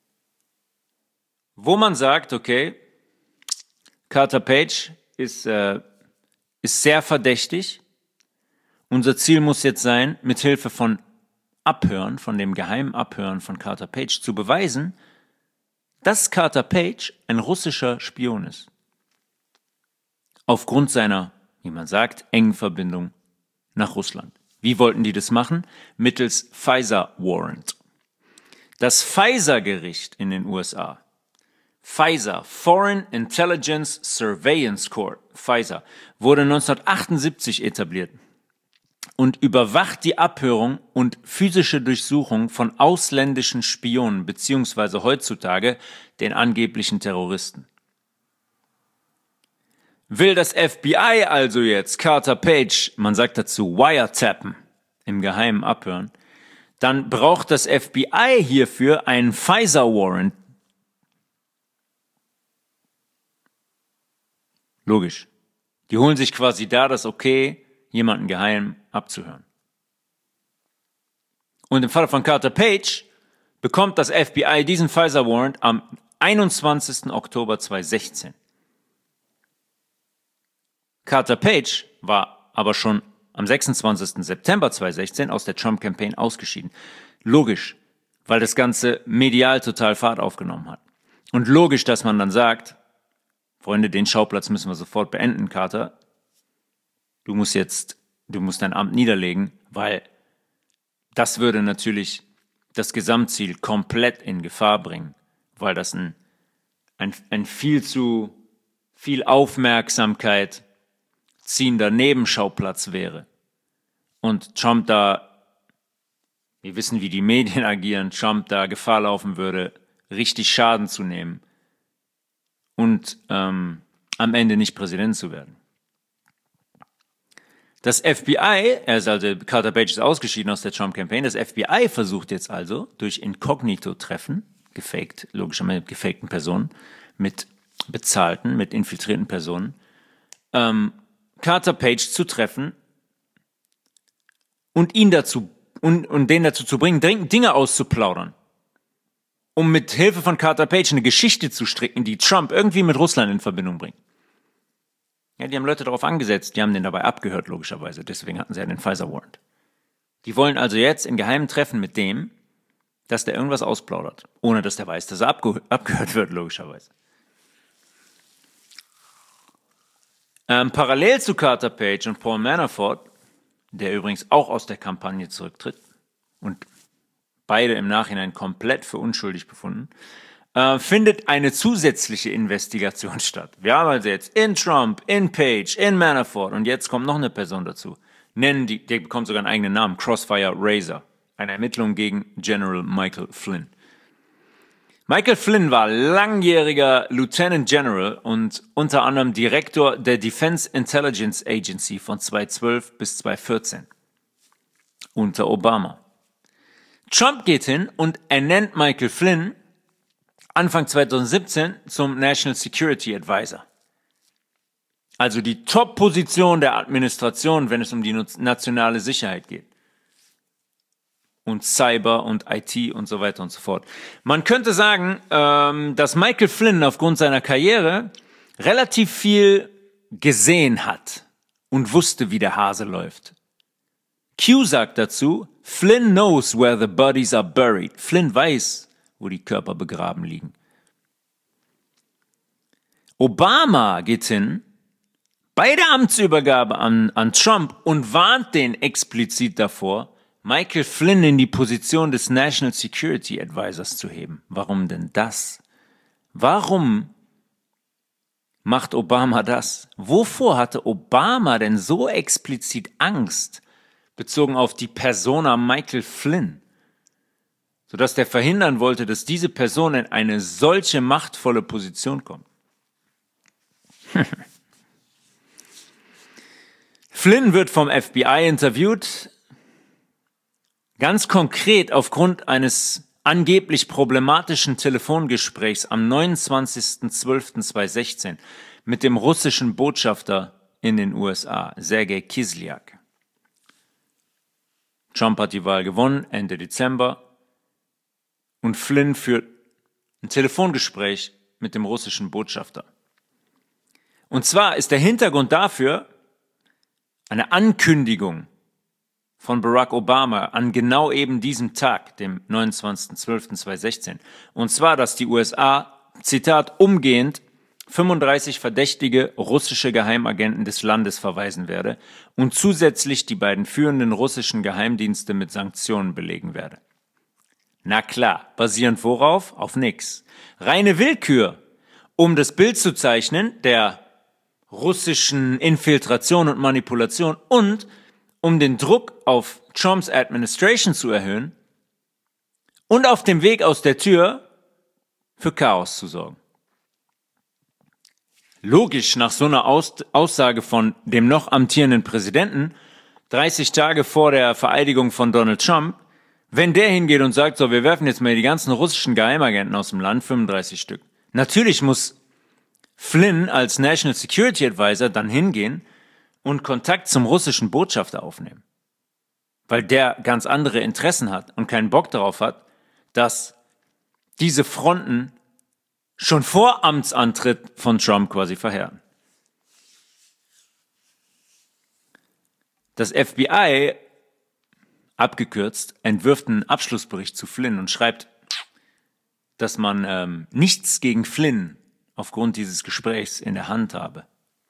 wo man sagt, okay, Carter Page ist, äh, ist sehr verdächtig. Unser Ziel muss jetzt sein, mithilfe von Abhören, von dem geheimen Abhören von Carter Page, zu beweisen, dass Carter Page ein russischer Spion ist. Aufgrund seiner, wie man sagt, engen Verbindung nach Russland. Wie wollten die das machen? Mittels FISA Warrant. Das FISA-Gericht in den U S A, FISA, Foreign Intelligence Surveillance Court, FISA, wurde neunzehnhundertachtundsiebzig etabliert und überwacht die Abhörung und physische Durchsuchung von ausländischen Spionen beziehungsweise heutzutage den angeblichen Terroristen. Will das F B I also jetzt Carter Page, man sagt dazu wiretappen, im Geheimen abhören, dann braucht das F B I hierfür einen FISA-Warrant. Logisch. Die holen sich quasi da das Okay, jemanden geheim abzuhören. Und im Fall von Carter Page bekommt das F B I diesen FISA-Warrant am einundzwanzigsten Oktober zweitausendsechzehn. Carter Page war aber schon am sechsundzwanzigsten September zweitausendsechzehn aus der Trump-Campaign ausgeschieden. Logisch, weil das Ganze medial total Fahrt aufgenommen hat. Und logisch, dass man dann sagt, Freunde, den Schauplatz müssen wir sofort beenden, Carter. Du musst jetzt, du musst dein Amt niederlegen, weil das würde natürlich das Gesamtziel komplett in Gefahr bringen, weil das ein, ein, ein viel zu viel Aufmerksamkeit ziehender Nebenschauplatz wäre. Und Trump da, wir wissen, wie die Medien agieren, Trump da Gefahr laufen würde, richtig Schaden zu nehmen und ähm, am Ende nicht Präsident zu werden. Das F B I, er ist also, Carter Page ist ausgeschieden aus der Trump-Campaign, das F B I versucht jetzt also durch Inkognito-Treffen, gefaked, logischerweise mit gefakten Personen, mit bezahlten, mit infiltrierten Personen, ähm, Carter Page zu treffen und ihn dazu, und, und den dazu zu bringen, Dinge auszuplaudern, um mit Hilfe von Carter Page eine Geschichte zu stricken, die Trump irgendwie mit Russland in Verbindung bringt. Ja, die haben Leute darauf angesetzt, die haben den dabei abgehört, logischerweise. Deswegen hatten sie ja den FISA-Warrant. Die wollen also jetzt in geheimen Treffen mit dem, dass der irgendwas ausplaudert, ohne dass der weiß, dass er abge- abgehört wird, logischerweise. Ähm, parallel zu Carter Page und Paul Manafort, der übrigens auch aus der Kampagne zurücktritt und beide im Nachhinein komplett für unschuldig befunden, äh, findet eine zusätzliche Investigation statt. Wir haben also jetzt in Trump, in Page, in Manafort und jetzt kommt noch eine Person dazu. Nennen die, der bekommt sogar einen eigenen Namen, Crossfire Razor, eine Ermittlung gegen General Michael Flynn. Michael Flynn war langjähriger Lieutenant General und unter anderem Direktor der Defense Intelligence Agency von zweitausendzwölf bis zweitausendvierzehn unter Obama. Trump geht hin und ernennt Michael Flynn Anfang zweitausendsiebzehn zum National Security Advisor. Also die Top-Position der Administration, wenn es um die nationale Sicherheit geht. Und Cyber und I T und so weiter und so fort. Man könnte sagen, ähm, dass Michael Flynn aufgrund seiner Karriere relativ viel gesehen hat und wusste, wie der Hase läuft. Q sagt dazu, Flynn knows where the bodies are buried. Flynn weiß, wo die Körper begraben liegen. Obama geht hin bei der Amtsübergabe an, an Trump und warnt den explizit davor, Michael Flynn in die Position des National Security Advisors zu heben. Warum denn das? Warum macht Obama das? Wovor hatte Obama denn so explizit Angst, bezogen auf die Persona Michael Flynn, sodass der verhindern wollte, dass diese Person in eine solche machtvolle Position kommt? Flynn wird vom F B I interviewt, ganz konkret aufgrund eines angeblich problematischen Telefongesprächs am neunundzwanzigsten zwölften zweitausendsechzehn mit dem russischen Botschafter in den U S A, Sergei Kislyak. Trump hat die Wahl gewonnen, Ende Dezember, und Flynn führt ein Telefongespräch mit dem russischen Botschafter. Und zwar ist der Hintergrund dafür eine Ankündigung von Barack Obama an genau eben diesem Tag, dem neunundzwanzigsten zwölften zweitausendsechzehn. Und zwar, dass die U S A, Zitat, umgehend fünfunddreißig verdächtige russische Geheimagenten des Landes verweisen werde und zusätzlich die beiden führenden russischen Geheimdienste mit Sanktionen belegen werde. Na klar, basierend worauf? Auf nix. Reine Willkür, um das Bild zu zeichnen der russischen Infiltration und Manipulation und um den Druck auf Trumps Administration zu erhöhen und auf dem Weg aus der Tür für Chaos zu sorgen. Logisch nach so einer Aus- Aussage von dem noch amtierenden Präsidenten, dreißig Tage vor der Vereidigung von Donald Trump, wenn der hingeht und sagt, so, wir werfen jetzt mal die ganzen russischen Geheimagenten aus dem Land, fünfunddreißig Stück. Natürlich muss Flynn als National Security Advisor dann hingehen und Kontakt zum russischen Botschafter aufnehmen. Weil der ganz andere Interessen hat und keinen Bock darauf hat, dass diese Fronten schon vor Amtsantritt von Trump quasi verheeren. Das F B I, abgekürzt, entwirft einen Abschlussbericht zu Flynn und schreibt, dass man ähm, nichts gegen Flynn aufgrund dieses Gesprächs in der Hand habe.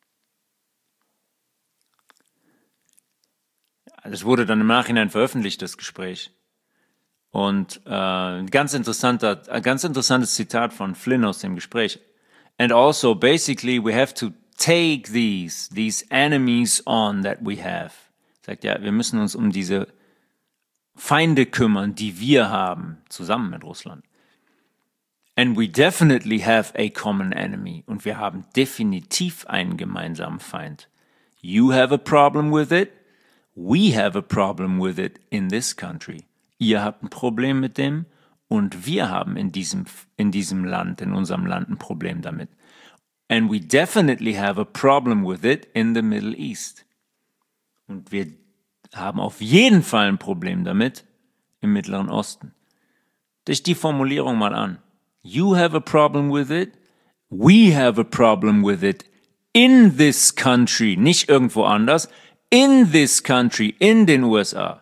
Das wurde dann im Nachhinein veröffentlicht, das Gespräch. Und äh, ein ganz, interessanter, ein ganz interessantes Zitat von Flynn aus dem Gespräch. And also, basically, we have to take these, these enemies on that we have. Sagt ja, wir müssen uns um diese Feinde kümmern, die wir haben, zusammen mit Russland. And we definitely have a common enemy. Und wir haben definitiv einen gemeinsamen Feind. You have a problem with it. We have a problem with it in this country. Ihr habt ein Problem mit dem und wir haben in diesem, in diesem Land, in unserem Land ein Problem damit. And we definitely have a problem with it in the Middle East. Und wir haben auf jeden Fall ein Problem damit im Mittleren Osten. Durch die Formulierung mal an. You have a problem with it. We have a problem with it in this country. Nicht irgendwo anders. In this country, in den U S A.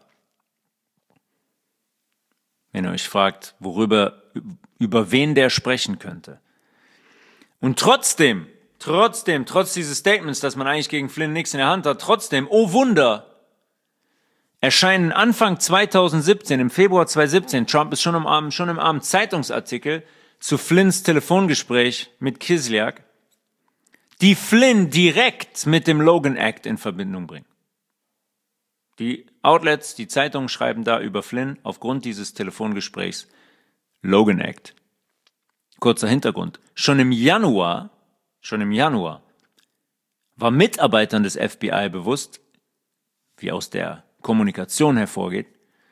Wenn ihr euch fragt, worüber, über wen der sprechen könnte. Und trotzdem, trotzdem, trotz dieses Statements, dass man eigentlich gegen Flynn nichts in der Hand hat, trotzdem, oh Wunder, erscheinen Anfang zwanzig siebzehn, im Februar zwanzig siebzehn, Trump ist schon im Abend, schon im Abend Zeitungsartikel zu Flynns Telefongespräch mit Kislyak, die Flynn direkt mit dem Logan Act in Verbindung bringen. Die Outlets, die Zeitungen schreiben da über Flynn aufgrund dieses Telefongesprächs Logan Act. Kurzer Hintergrund. Schon im Januar, schon im Januar war Mitarbeitern des F B I bewusst, wie aus der Kommunikation hervorgeht,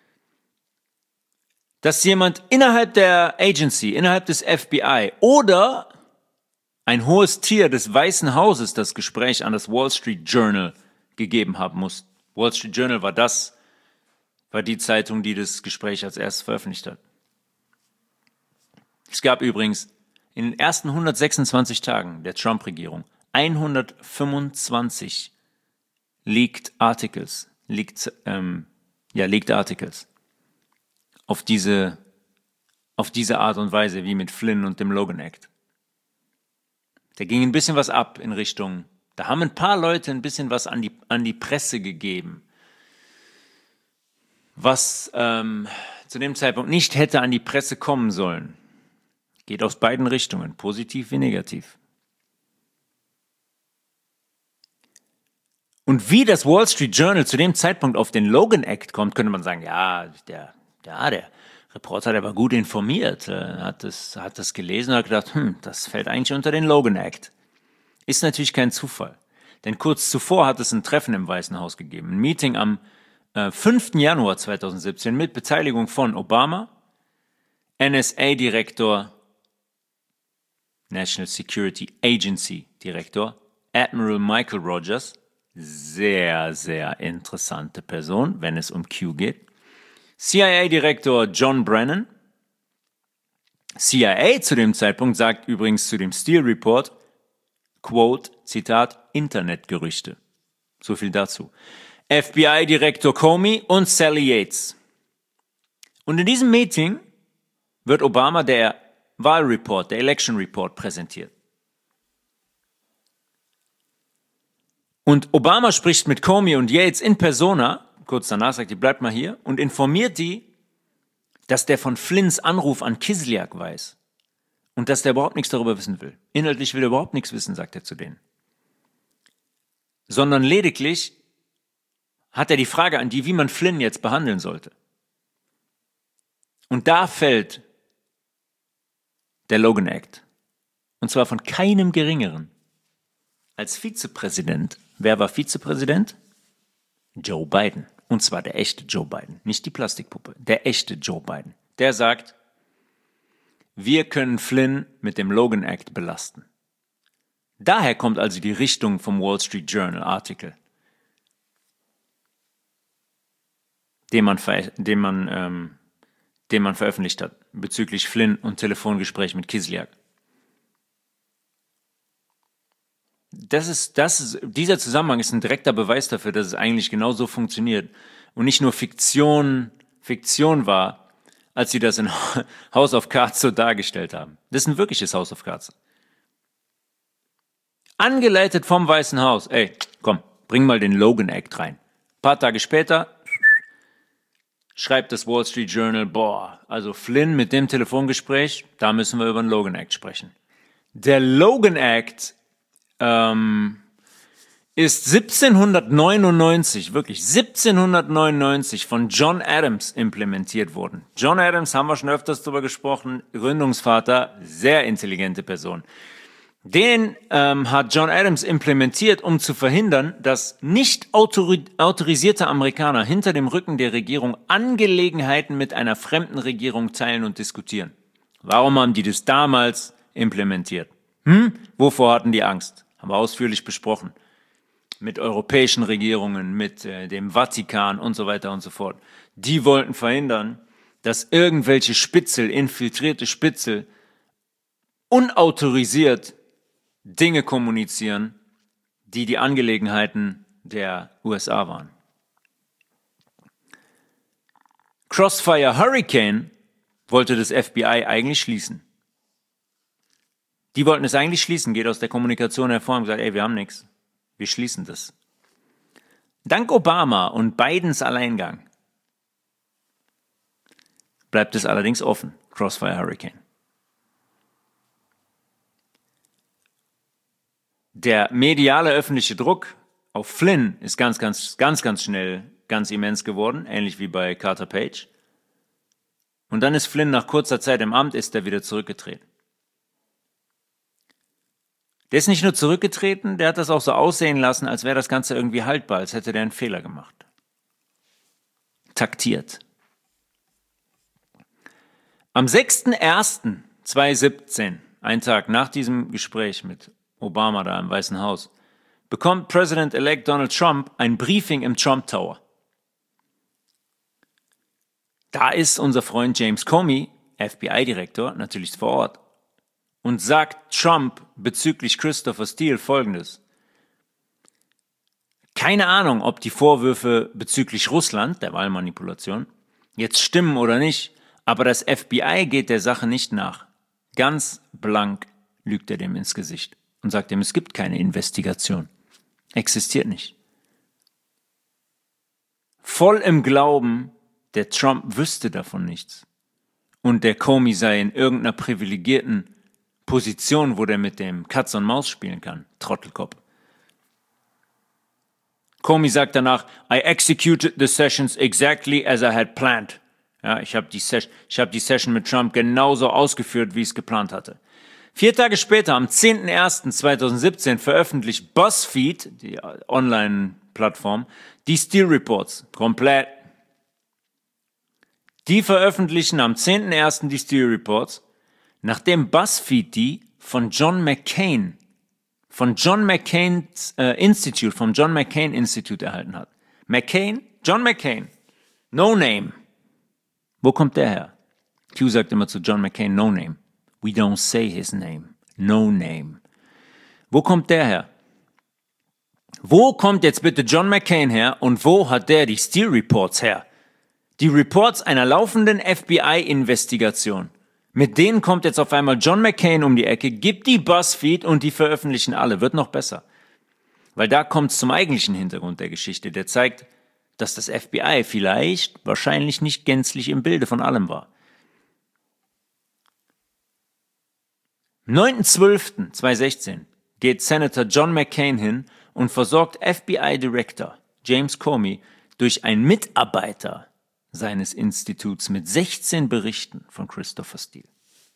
dass jemand innerhalb der Agency, innerhalb des F B I oder ein hohes Tier des Weißen Hauses das Gespräch an das Wall Street Journal gegeben haben muss. Wall Street Journal war das, war die Zeitung, die das Gespräch als erstes veröffentlicht hat. Es gab übrigens in den ersten hundertsechsundzwanzig Tagen der Trump-Regierung hundertfünfundzwanzig Leaked Articles, leaked, ähm, ja, leaked Articles auf diese, auf diese Art und Weise, wie mit Flynn und dem Logan Act. Da ging ein bisschen was ab in Richtung, da haben ein paar Leute ein bisschen was an die, an die Presse gegeben, was ähm, zu dem Zeitpunkt nicht hätte an die Presse kommen sollen. Geht aus beiden Richtungen, positiv wie negativ. Und wie das Wall Street Journal zu dem Zeitpunkt auf den Logan Act kommt, könnte man sagen, ja, der, ja, der Reporter, der war gut informiert, äh, hat das, hat das gelesen und hat gedacht, hm, das fällt eigentlich unter den Logan Act. Ist natürlich kein Zufall. Denn kurz zuvor hat es ein Treffen im Weißen Haus gegeben. Ein Meeting am äh, fünften Januar zwanzig siebzehn mit Beteiligung von Obama, N S A-Direktor, National Security Agency Direktor, Admiral Michael Rogers, sehr, sehr interessante Person, wenn es um Q geht, C I A-Direktor John Brennan. C I A zu dem Zeitpunkt sagt übrigens zu dem Steele Report, Quote, Zitat, Internetgerüchte. So viel dazu. F B I-Direktor Comey und Sally Yates. Und in diesem Meeting wird Obama der Wahlreport, der Election Report präsentiert. Und Obama spricht mit Comey und Yates in persona, kurz danach sagt die, bleibt mal hier, und informiert die, dass der von Flynns Anruf an Kislyak weiß. Und dass der überhaupt nichts darüber wissen will. Inhaltlich will er überhaupt nichts wissen, sagt er zu denen. Sondern lediglich hat er die Frage an die, wie man Flynn jetzt behandeln sollte. Und da fällt der Logan Act. Und zwar von keinem Geringeren als Vizepräsident. Wer war Vizepräsident? Joe Biden. Und zwar der echte Joe Biden, nicht die Plastikpuppe. Der echte Joe Biden. Der sagt, wir können Flynn mit dem Logan Act belasten. Daher kommt also die Richtung vom Wall Street Journal Artikel, den man, ver den man, ähm, den man veröffentlicht hat, bezüglich Flynn und Telefongespräch mit Kislyak. Das ist, das ist, dieser Zusammenhang ist ein direkter Beweis dafür, dass es eigentlich genau so funktioniert und nicht nur Fiktion, Fiktion war, als sie das in House of Cards so dargestellt haben. Das ist ein wirkliches House of Cards. Angeleitet vom Weißen Haus. Ey, komm, bring mal den Logan Act rein. Ein paar Tage später schreibt das Wall Street Journal, boah, also Flynn mit dem Telefongespräch, da müssen wir über den Logan Act sprechen. Der Logan Act ähm, ist siebzehnhundertneunundneunzig, wirklich siebzehnhundertneunundneunzig von John Adams implementiert worden. John Adams, haben wir schon öfters drüber gesprochen, Gründungsvater, sehr intelligente Person. Den ähm, hat John Adams implementiert, um zu verhindern, dass nicht autori- autorisierte Amerikaner hinter dem Rücken der Regierung Angelegenheiten mit einer fremden Regierung teilen und diskutieren. Warum haben die das damals implementiert? Hm? Wovor hatten die Angst? Haben wir ausführlich besprochen. Mit europäischen Regierungen, mit äh, dem Vatikan und so weiter und so fort. Die wollten verhindern, dass irgendwelche Spitzel, infiltrierte Spitzel, unautorisiert Dinge kommunizieren, die die Angelegenheiten der U S A waren. Crossfire Hurricane wollte das F B I eigentlich schließen. Die wollten es eigentlich schließen, geht aus der Kommunikation hervor und gesagt, ey, wir haben nichts. Wir schließen das. Dank Obama und Bidens Alleingang bleibt es allerdings offen, Crossfire Hurricane. Der mediale öffentliche Druck auf Flynn ist ganz, ganz, ganz, ganz schnell ganz immens geworden, ähnlich wie bei Carter Page. Und dann ist Flynn nach kurzer Zeit im Amt, ist er wieder zurückgetreten. Der ist nicht nur zurückgetreten, der hat das auch so aussehen lassen, als wäre das Ganze irgendwie haltbar, als hätte der einen Fehler gemacht. Taktiert. Am sechster erster zweitausendsiebzehn, einen Tag nach diesem Gespräch mit Obama da im Weißen Haus, bekommt President-elect Donald Trump ein Briefing im Trump Tower. Da ist unser Freund James Comey, F B I-Direktor, natürlich vor Ort und sagt Trump bezüglich Christopher Steele Folgendes. Keine Ahnung, ob die Vorwürfe bezüglich Russland, der Wahlmanipulation, jetzt stimmen oder nicht, aber das F B I geht der Sache nicht nach. Ganz blank lügt er dem ins Gesicht und sagt ihm, es gibt keine Investigation. Existiert nicht. Voll im Glauben, der Trump wüsste davon nichts. Und der Comey sei in irgendeiner privilegierten Position, wo der mit dem Katz und Maus spielen kann. Trottelkopf. Comey sagt danach, I executed the sessions exactly as I had planned. Ja, ich habe die, Ses- ich hab die Session mit Trump genauso ausgeführt, wie ich es geplant hatte. Vier Tage später, am zehnter erster zweitausendsiebzehn, veröffentlicht BuzzFeed, die Online-Plattform, die Steele Reports. Komplett. Die veröffentlichen am zehnter erster die Steele Reports, nachdem BuzzFeed die von John McCain, von John McCain's äh, Institute, vom John McCain Institute erhalten hat. McCain? John McCain. No Name. Wo kommt der her? Q sagt immer zu John McCain, No Name. We don't say his name. No name. Wo kommt der her? Wo kommt jetzt bitte John McCain her und wo hat der die Steele Reports her? Die Reports einer laufenden F B I-Investigation. Mit denen kommt jetzt auf einmal John McCain um die Ecke, gibt die BuzzFeed und die veröffentlichen alle. Wird noch besser. Weil da kommt es zum eigentlichen Hintergrund der Geschichte. Der zeigt, dass das F B I vielleicht, wahrscheinlich nicht gänzlich im Bilde von allem war. Am neunter zwölfter zweitausendsechzehn geht Senator John McCain hin und versorgt F B I-Director James Comey durch einen Mitarbeiter seines Instituts mit sechzehn Berichten von Christopher Steele.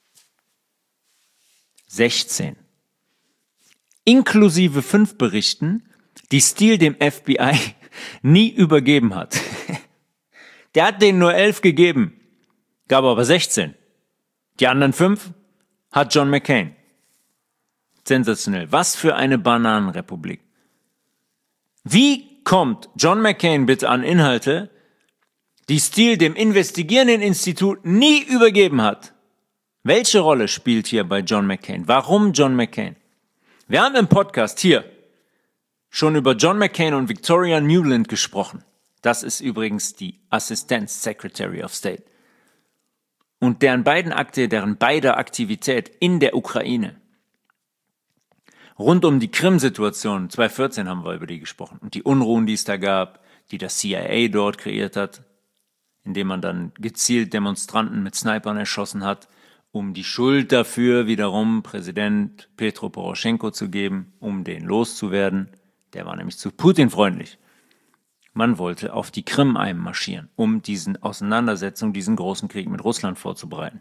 sechzehn. Inklusive fünf Berichten, die Steele dem F B I nie übergeben hat. Der hat denen nur elf gegeben, gab aber sechzehn. Die anderen fünf hat John McCain. sensationell. Was für eine Bananenrepublik. Wie kommt John McCain bitte an Inhalte, die Steele dem investigierenden Institut nie übergeben hat? Welche Rolle spielt hier bei John McCain? Warum John McCain? Wir haben im Podcast hier schon über John McCain und Victoria Nuland gesprochen. Das ist übrigens die Assistenz Secretary of State. Und deren beiden Akte, deren beider Aktivität in der Ukraine. Rund um die Krim-Situation, zweitausendvierzehn haben wir über die gesprochen. Und die Unruhen, die es da gab, die das C I A dort kreiert hat, indem man dann gezielt Demonstranten mit Snipern erschossen hat, um die Schuld dafür wiederum Präsident Petro Poroschenko zu geben, um den loszuwerden. Der war nämlich zu Putin freundlich. Man wollte auf die Krim einmarschieren, um diesen Auseinandersetzung, diesen großen Krieg mit Russland vorzubereiten.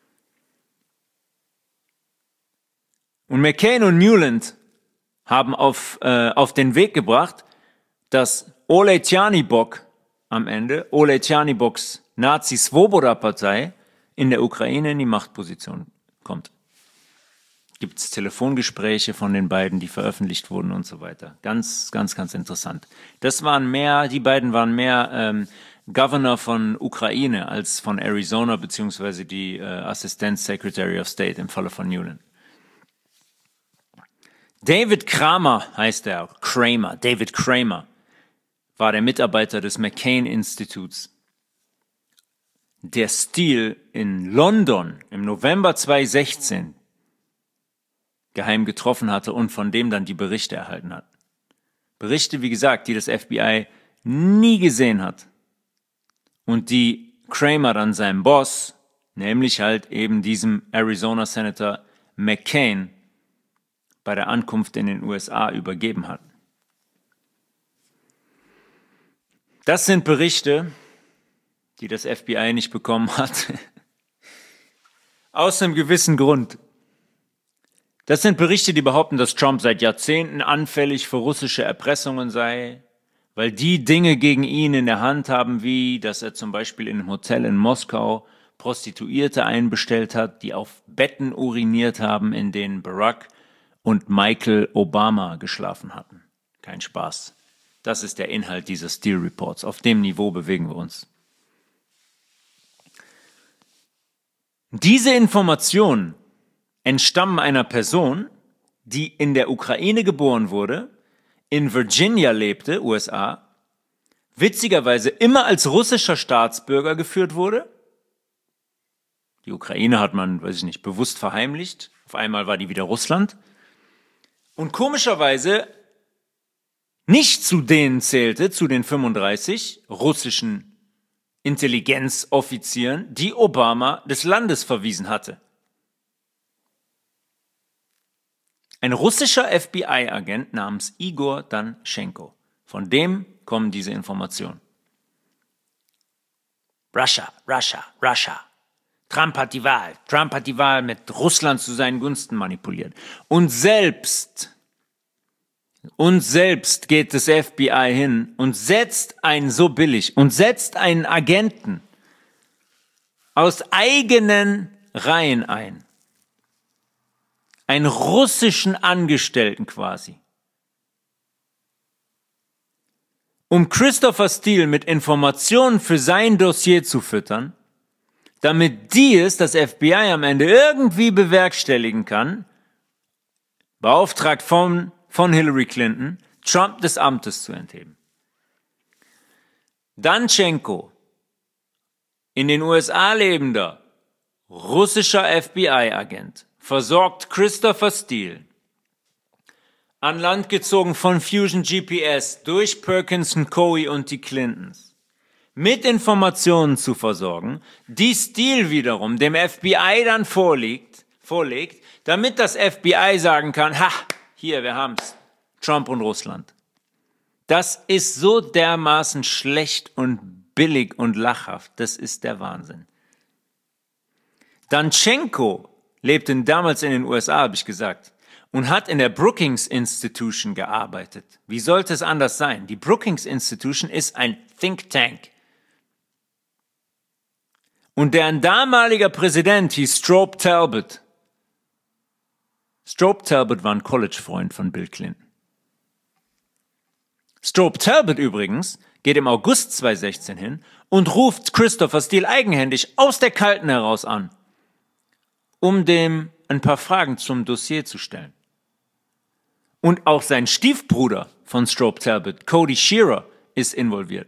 Und McCain und Nuland haben auf, äh, auf den Weg gebracht, dass Olej Tjanibok am Ende, Olej Tjaniboks Nazi-Svoboda-Partei in der Ukraine in die Machtposition kommt. Gibt es Telefongespräche von den beiden, die veröffentlicht wurden und so weiter. Ganz, ganz, ganz interessant. Das waren mehr, die beiden waren mehr ähm, Governor von Ukraine als von Arizona, beziehungsweise die äh, Assistenz Secretary of State im Falle von Nuland. David Kramer heißt er, Kramer, David Kramer, war der Mitarbeiter des McCain-Instituts, der Steele in London im November zweitausendsechzehn geheim getroffen hatte und von dem dann die Berichte erhalten hat. Berichte, wie gesagt, die das F B I nie gesehen hat und die Kramer dann seinem Boss, nämlich halt eben diesem Arizona-Senator McCain, bei der Ankunft in den U S A übergeben hat. Das sind Berichte, die das F B I nicht bekommen hat, aus einem gewissen Grund. Das sind Berichte, die behaupten, dass Trump seit Jahrzehnten anfällig für russische Erpressungen sei, weil die Dinge gegen ihn in der Hand haben, wie dass er zum Beispiel in einem Hotel in Moskau Prostituierte einbestellt hat, die auf Betten uriniert haben, in denen Barack und Michael Obama geschlafen hatten. Kein Spaß. Das ist der Inhalt dieses Steele Reports. Auf dem Niveau bewegen wir uns. Diese Informationen entstammen einer Person, die in der Ukraine geboren wurde, in Virginia lebte, U S A, witzigerweise immer als russischer Staatsbürger geführt wurde. Die Ukraine hat man, weiß ich nicht, bewusst verheimlicht. Auf einmal war die wieder Russland. Und komischerweise nicht zu denen zählte, zu den fünfunddreißig russischen Intelligenzoffizieren, die Obama des Landes verwiesen hatte. Ein russischer F B I-Agent namens Igor Danchenko. Von dem kommen diese Informationen. Russia, Russia, Russia. Trump hat die Wahl. Trump hat die Wahl mit Russland zu seinen Gunsten manipuliert. Und selbst, und selbst geht das F B I hin und setzt einen so billig und setzt einen Agenten aus eigenen Reihen ein. Einen russischen Angestellten quasi. Um Christopher Steele mit Informationen für sein Dossier zu füttern, damit die es, das F B I am Ende irgendwie bewerkstelligen kann, beauftragt von, von Hillary Clinton, Trump des Amtes zu entheben. Danchenko, in den U S A lebender russischer F B I-Agent, versorgt Christopher Steele, an Land gezogen von Fusion G P S durch Perkins und Coie und die Clintons, mit Informationen zu versorgen, die Steele wiederum dem F B I dann vorlegt, vorlegt, damit das F B I sagen kann, ha, hier, wir haben's, Trump und Russland. Das ist so dermaßen schlecht und billig und lachhaft, das ist der Wahnsinn. Danchenko lebte damals in den U S A, habe ich gesagt, und hat in der Brookings Institution gearbeitet. Wie sollte es anders sein? Die Brookings Institution ist ein Think Tank. Und deren damaliger Präsident hieß Strobe Talbott. Strobe Talbott war ein College-Freund von Bill Clinton. Strobe Talbott übrigens geht im August zweitausendsechzehn hin und ruft Christopher Steele eigenhändig aus der Kalten heraus an, um dem ein paar Fragen zum Dossier zu stellen. Und auch sein Stiefbruder von Strobe Talbott, Cody Shearer, ist involviert.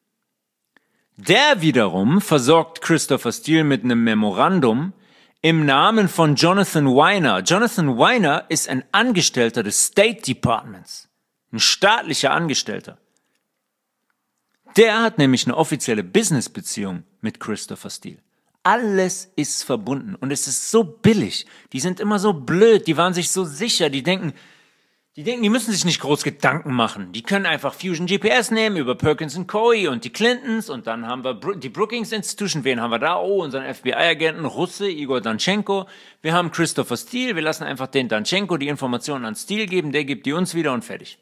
Der wiederum versorgt Christopher Steele mit einem Memorandum im Namen von Jonathan Weiner. Jonathan Weiner ist ein Angestellter des State Departments, ein staatlicher Angestellter. Der hat nämlich eine offizielle Businessbeziehung mit Christopher Steele. Alles ist verbunden und es ist so billig. Die sind immer so blöd, die waren sich so sicher, die denken, die denken, die müssen sich nicht groß Gedanken machen. Die können einfach Fusion G P S nehmen über Perkins und Coie und die Clintons und dann haben wir die Brookings Institution. Wen haben wir da? Oh, unseren F B I-Agenten, Russe, Igor Danchenko. Wir haben Christopher Steele. Wir lassen einfach den Danchenko die Informationen an Steele geben. Der gibt die uns wieder und fertig.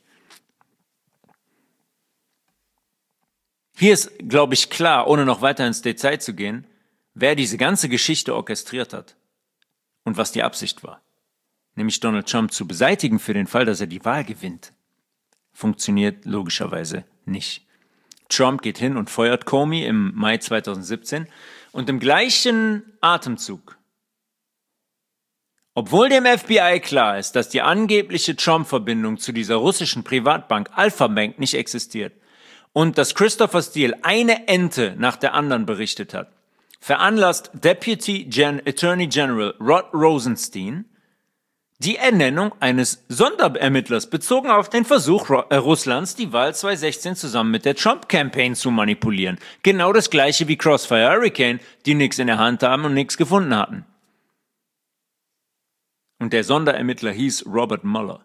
Hier ist, glaube ich, klar, ohne noch weiter ins Detail zu gehen, wer diese ganze Geschichte orchestriert hat und was die Absicht war. Nämlich Donald Trump zu beseitigen für den Fall, dass er die Wahl gewinnt. Funktioniert logischerweise nicht. Trump geht hin und feuert Comey im Mai zweitausendsiebzehn und im gleichen Atemzug, obwohl dem F B I klar ist, dass die angebliche Trump-Verbindung zu dieser russischen Privatbank Alpha Bank nicht existiert und dass Christopher Steele eine Ente nach der anderen berichtet hat, veranlasst Deputy Gen- Attorney General Rod Rosenstein die Ernennung eines Sonderermittlers bezogen auf den Versuch Ru- äh, Russlands, die Wahl zweitausendsechzehn zusammen mit der Trump-Campaign zu manipulieren. Genau das gleiche wie Crossfire Hurricane, die nichts in der Hand haben und nichts gefunden hatten. Und der Sonderermittler hieß Robert Mueller.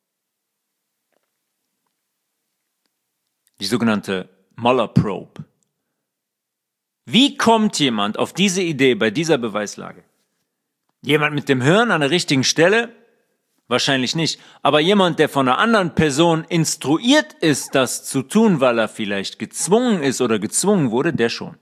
Die sogenannte Mueller Probe. Wie kommt jemand auf diese Idee bei dieser Beweislage? Jemand mit dem Hirn an der richtigen Stelle? Wahrscheinlich nicht. Aber jemand, der von einer anderen Person instruiert ist, das zu tun, weil er vielleicht gezwungen ist oder gezwungen wurde, der schon.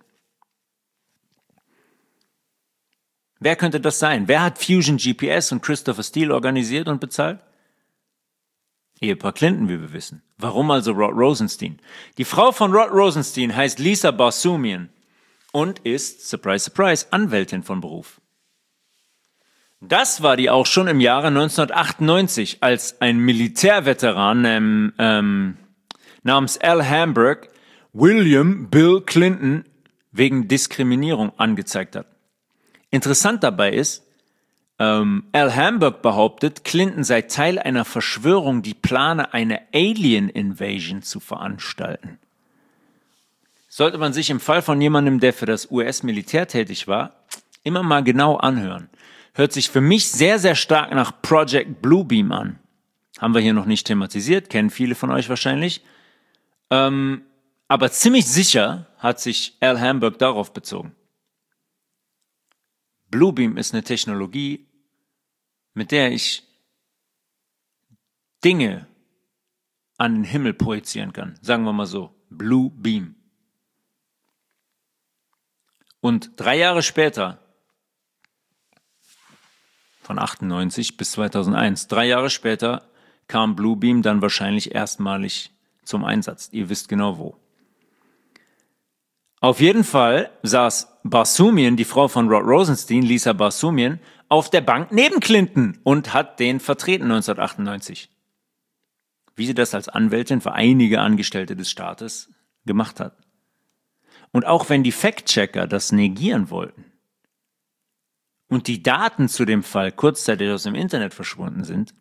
Wer könnte das sein? Wer hat Fusion G P S und Christopher Steele organisiert und bezahlt? Ehepaar Clinton, wie wir wissen. Warum also Rod Rosenstein? Die Frau von Rod Rosenstein heißt Lisa Barsoomian und ist, surprise, surprise, Anwältin von Beruf. Das war die auch schon im Jahre neunzehnhundertachtundneunzig, als ein Militärveteran ähm, ähm, namens Al Hamburg William Bill Clinton wegen Diskriminierung angezeigt hat. Interessant dabei ist, ähm, Al Hamburg behauptet, Clinton sei Teil einer Verschwörung, die plane, eine Alien-Invasion zu veranstalten. Sollte man sich im Fall von jemandem, der für das U S-Militär tätig war, immer mal genau anhören. Hört sich für mich sehr, sehr stark nach Project Bluebeam an. Haben wir hier noch nicht thematisiert, kennen viele von euch wahrscheinlich. Ähm, aber ziemlich sicher hat sich Al Hamburg darauf bezogen. Bluebeam ist eine Technologie, mit der ich Dinge an den Himmel projizieren kann. Sagen wir mal so, Bluebeam. Und drei Jahre später, von achtundneunzig bis zweitausendeins. Drei Jahre später kam Bluebeam dann wahrscheinlich erstmalig zum Einsatz. Ihr wisst genau wo. Auf jeden Fall saß Barsoomian, die Frau von Rod Rosenstein, Lisa Barsoomian, auf der Bank neben Clinton und hat den vertreten neunzehnhundertachtundneunzig. Wie sie das als Anwältin für einige Angestellte des Staates gemacht hat. Und auch wenn die Fact-Checker das negieren wollten, und die Daten zu dem Fall kurzzeitig aus dem Internet verschwunden sind,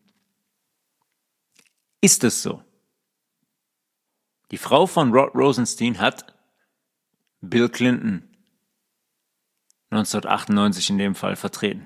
ist es so. Die Frau von Rod Rosenstein hat Bill Clinton neunzehnhundertachtundneunzig in dem Fall vertreten.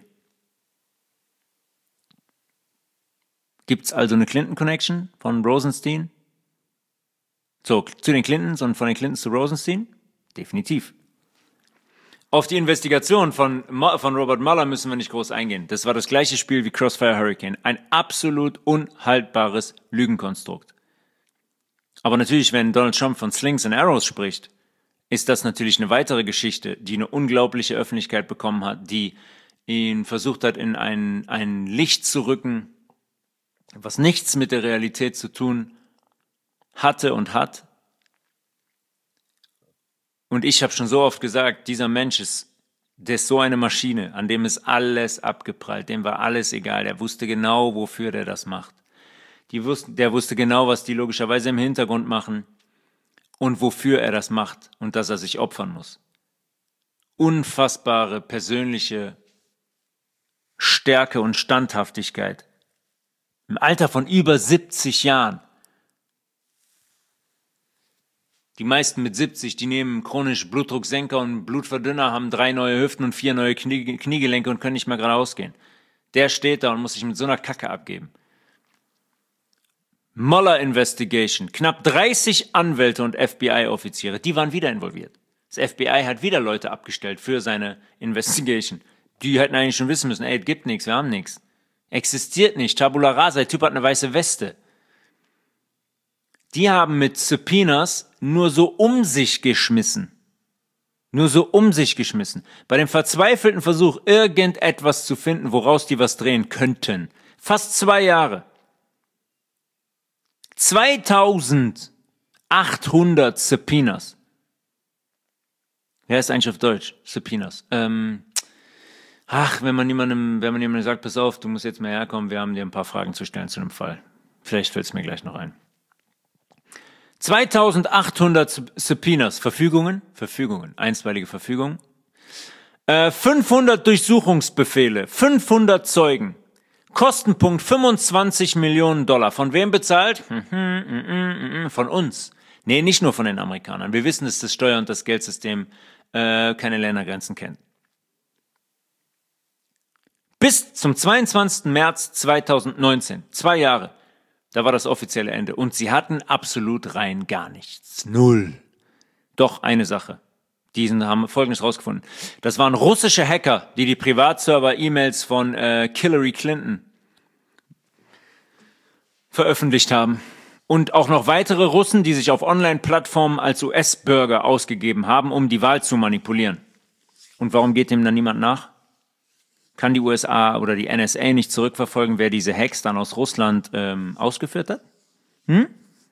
Gibt es also eine Clinton-Connection von Rosenstein? So, zu den Clintons und von den Clintons zu Rosenstein? Definitiv. Auf die Investigation von, von Robert Mueller müssen wir nicht groß eingehen. Das war das gleiche Spiel wie Crossfire Hurricane. Ein absolut unhaltbares Lügenkonstrukt. Aber natürlich, wenn Donald Trump von Slings and Arrows spricht, ist das natürlich eine weitere Geschichte, die eine unglaubliche Öffentlichkeit bekommen hat, die ihn versucht hat, in ein, ein Licht zu rücken, was nichts mit der Realität zu tun hatte und hat. Und ich habe schon so oft gesagt, dieser Mensch ist, der ist so eine Maschine, an dem ist alles abgeprallt, dem war alles egal, der wusste genau, wofür der das macht. Die wussten, der wusste genau, was die logischerweise im Hintergrund machen und wofür er das macht und dass er sich opfern muss. Unfassbare persönliche Stärke und Standhaftigkeit. Im Alter von über siebzig Jahren. Die meisten mit siebzig, die nehmen chronisch Blutdrucksenker und Blutverdünner, haben drei neue Hüften und vier neue Knie, Kniegelenke und können nicht mehr geradeaus gehen. Der steht da und muss sich mit so einer Kacke abgeben. Mueller Investigation. Knapp dreißig Anwälte und F B I-Offiziere, die waren wieder involviert. Das F B I hat wieder Leute abgestellt für seine Investigation. Die hätten eigentlich schon wissen müssen, ey, es gibt nichts, wir haben nichts. Existiert nicht, Tabula rasa, der Typ hat eine weiße Weste. Die haben mit Subpoenas nur so um sich geschmissen. Nur so um sich geschmissen. Bei dem verzweifelten Versuch, irgendetwas zu finden, woraus die was drehen könnten. Fast zwei Jahre. zweitausendachthundert Subpoenas. Wer ist eigentlich auf Deutsch? Subpoenas. Ähm, ach, wenn man jemandem, wenn man jemandem sagt, pass auf, du musst jetzt mal herkommen, wir haben dir ein paar Fragen zu stellen zu dem Fall. Vielleicht fällt es mir gleich noch ein. zweitausendachthundert Subpoenas, Verfügungen, Verfügungen, einstweilige Verfügungen, äh, fünfhundert Durchsuchungsbefehle, fünfhundert Zeugen, Kostenpunkt fünfundzwanzig Millionen Dollar. Von wem bezahlt? Von uns. Nee, nicht nur von den Amerikanern. Wir wissen, dass das Steuer- und das Geldsystem äh, keine Ländergrenzen kennt. Bis zum zweiundzwanzigsten März zweitausendneunzehn, zwei Jahre. Da war das offizielle Ende. Und sie hatten absolut rein gar nichts. Null. Doch eine Sache. Die haben Folgendes rausgefunden. Das waren russische Hacker, die die Privatserver-E-Mails von äh, Hillary Clinton veröffentlicht haben. Und auch noch weitere Russen, die sich auf Online-Plattformen als U S-Bürger ausgegeben haben, um die Wahl zu manipulieren. Und warum geht dem dann niemand nach? Kann die U S A oder die N S A nicht zurückverfolgen, wer diese Hacks dann aus Russland ähm, ausgeführt hat? Hm?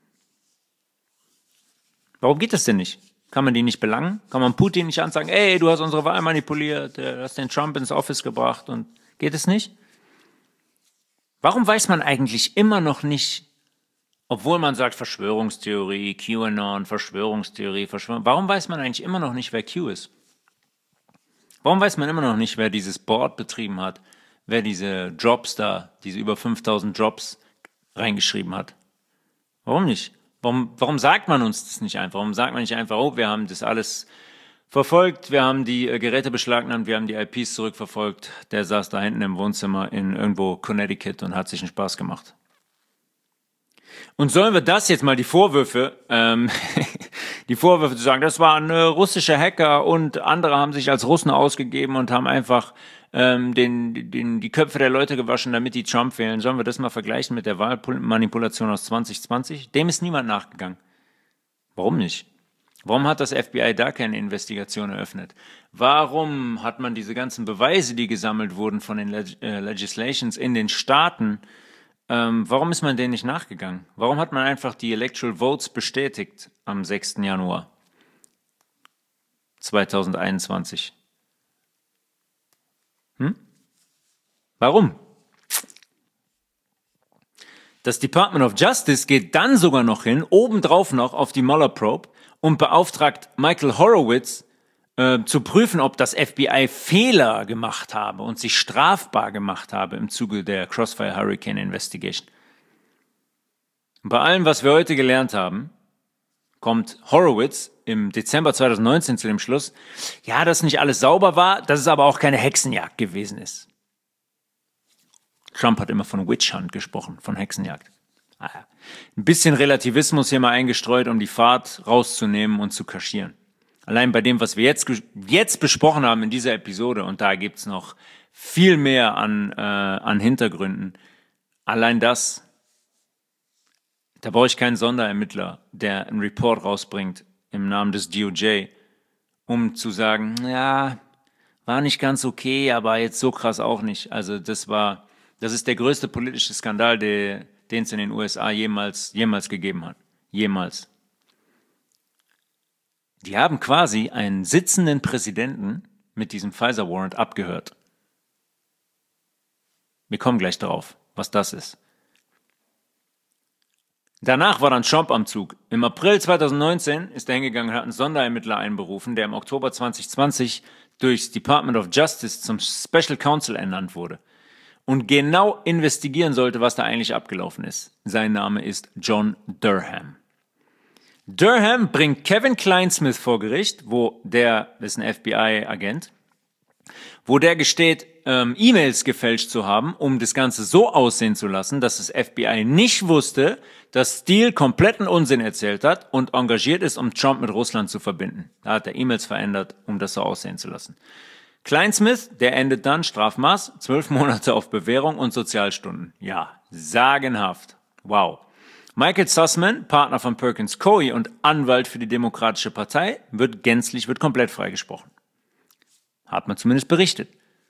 Warum geht das denn nicht? Kann man die nicht belangen? Kann man Putin nicht ansagen, ey, du hast unsere Wahl manipuliert, du hast den Trump ins Office gebracht und geht es nicht? Warum weiß man eigentlich immer noch nicht, obwohl man sagt Verschwörungstheorie, QAnon, Verschwörungstheorie, Verschwörung, warum weiß man eigentlich immer noch nicht, wer Q ist? Warum weiß man immer noch nicht, wer dieses Board betrieben hat, wer diese Jobs da, diese über fünftausend Jobs reingeschrieben hat? Warum nicht? Warum, warum sagt man uns das nicht einfach? Warum sagt man nicht einfach, oh, wir haben das alles verfolgt, wir haben die äh, Geräte beschlagnahmt, wir haben die I Ps zurückverfolgt. Der saß da hinten im Wohnzimmer in irgendwo Connecticut und hat sich einen Spaß gemacht. Und sollen wir das jetzt mal, die Vorwürfe, ähm, die Vorwürfe zu sagen, das waren äh, russische Hacker und andere haben sich als Russen ausgegeben und haben einfach ähm, den, den, die Köpfe der Leute gewaschen, damit die Trump wählen. Sollen wir das mal vergleichen mit der Wahlmanipulation aus zwanzig zwanzig? Dem ist niemand nachgegangen. Warum nicht? Warum hat das F B I da keine Investigation eröffnet? Warum hat man diese ganzen Beweise, die gesammelt wurden von den Leg- äh, Legislations in den Staaten, ähm, warum ist man denen nicht nachgegangen? Warum hat man einfach die Electoral Votes bestätigt am sechsten Januar zweitausendeinundzwanzig? Hm? Warum? Das Department of Justice geht dann sogar noch hin, obendrauf noch auf die Mueller Probe und beauftragt Michael Horowitz äh, zu prüfen, ob das F B I Fehler gemacht habe und sich strafbar gemacht habe im Zuge der Crossfire Hurricane Investigation. Und bei allem, was wir heute gelernt haben, kommt Horowitz im Dezember zweitausendneunzehn zu dem Schluss, ja, dass nicht alles sauber war, dass es aber auch keine Hexenjagd gewesen ist. Trump hat immer von Witch Hunt gesprochen, von Hexenjagd. Ah ja. Ein bisschen Relativismus hier mal eingestreut, um die Fahrt rauszunehmen und zu kaschieren. Allein bei dem, was wir jetzt, jetzt besprochen haben in dieser Episode, und da gibt's noch viel mehr an, äh, an Hintergründen, allein das, da brauche ich keinen Sonderermittler, der einen Report rausbringt im Namen des D O J, um zu sagen, ja, war nicht ganz okay, aber jetzt so krass auch nicht. Also das war, das ist der größte politische Skandal, der, den es in den U S A jemals, jemals gegeben hat. Jemals. Die haben quasi einen sitzenden Präsidenten mit diesem Pfizer-Warrant abgehört. Wir kommen gleich darauf, was das ist. Danach war dann Trump am Zug. Im April zweitausendneunzehn ist er hingegangen und hat einen Sonderermittler einberufen, der im Oktober zweitausendzwanzig durchs Department of Justice zum Special Counsel ernannt wurde und genau investigieren sollte, was da eigentlich abgelaufen ist. Sein Name ist John Durham. Durham bringt Kevin Clinesmith vor Gericht, wo der, das ist ein F B I-Agent, wo der gesteht, ähm, E-Mails gefälscht zu haben, um das Ganze so aussehen zu lassen, dass das F B I nicht wusste, dass Steele kompletten Unsinn erzählt hat und engagiert ist, um Trump mit Russland zu verbinden. Da hat er E-Mails verändert, um das so aussehen zu lassen. Clinesmith, der endet dann Strafmaß, zwölf Monate auf Bewährung und Sozialstunden. Ja, sagenhaft. Wow. Michael Sussman, Partner von Perkins Coie und Anwalt für die Demokratische Partei, wird gänzlich, wird komplett freigesprochen. Hat man zumindest berichtet.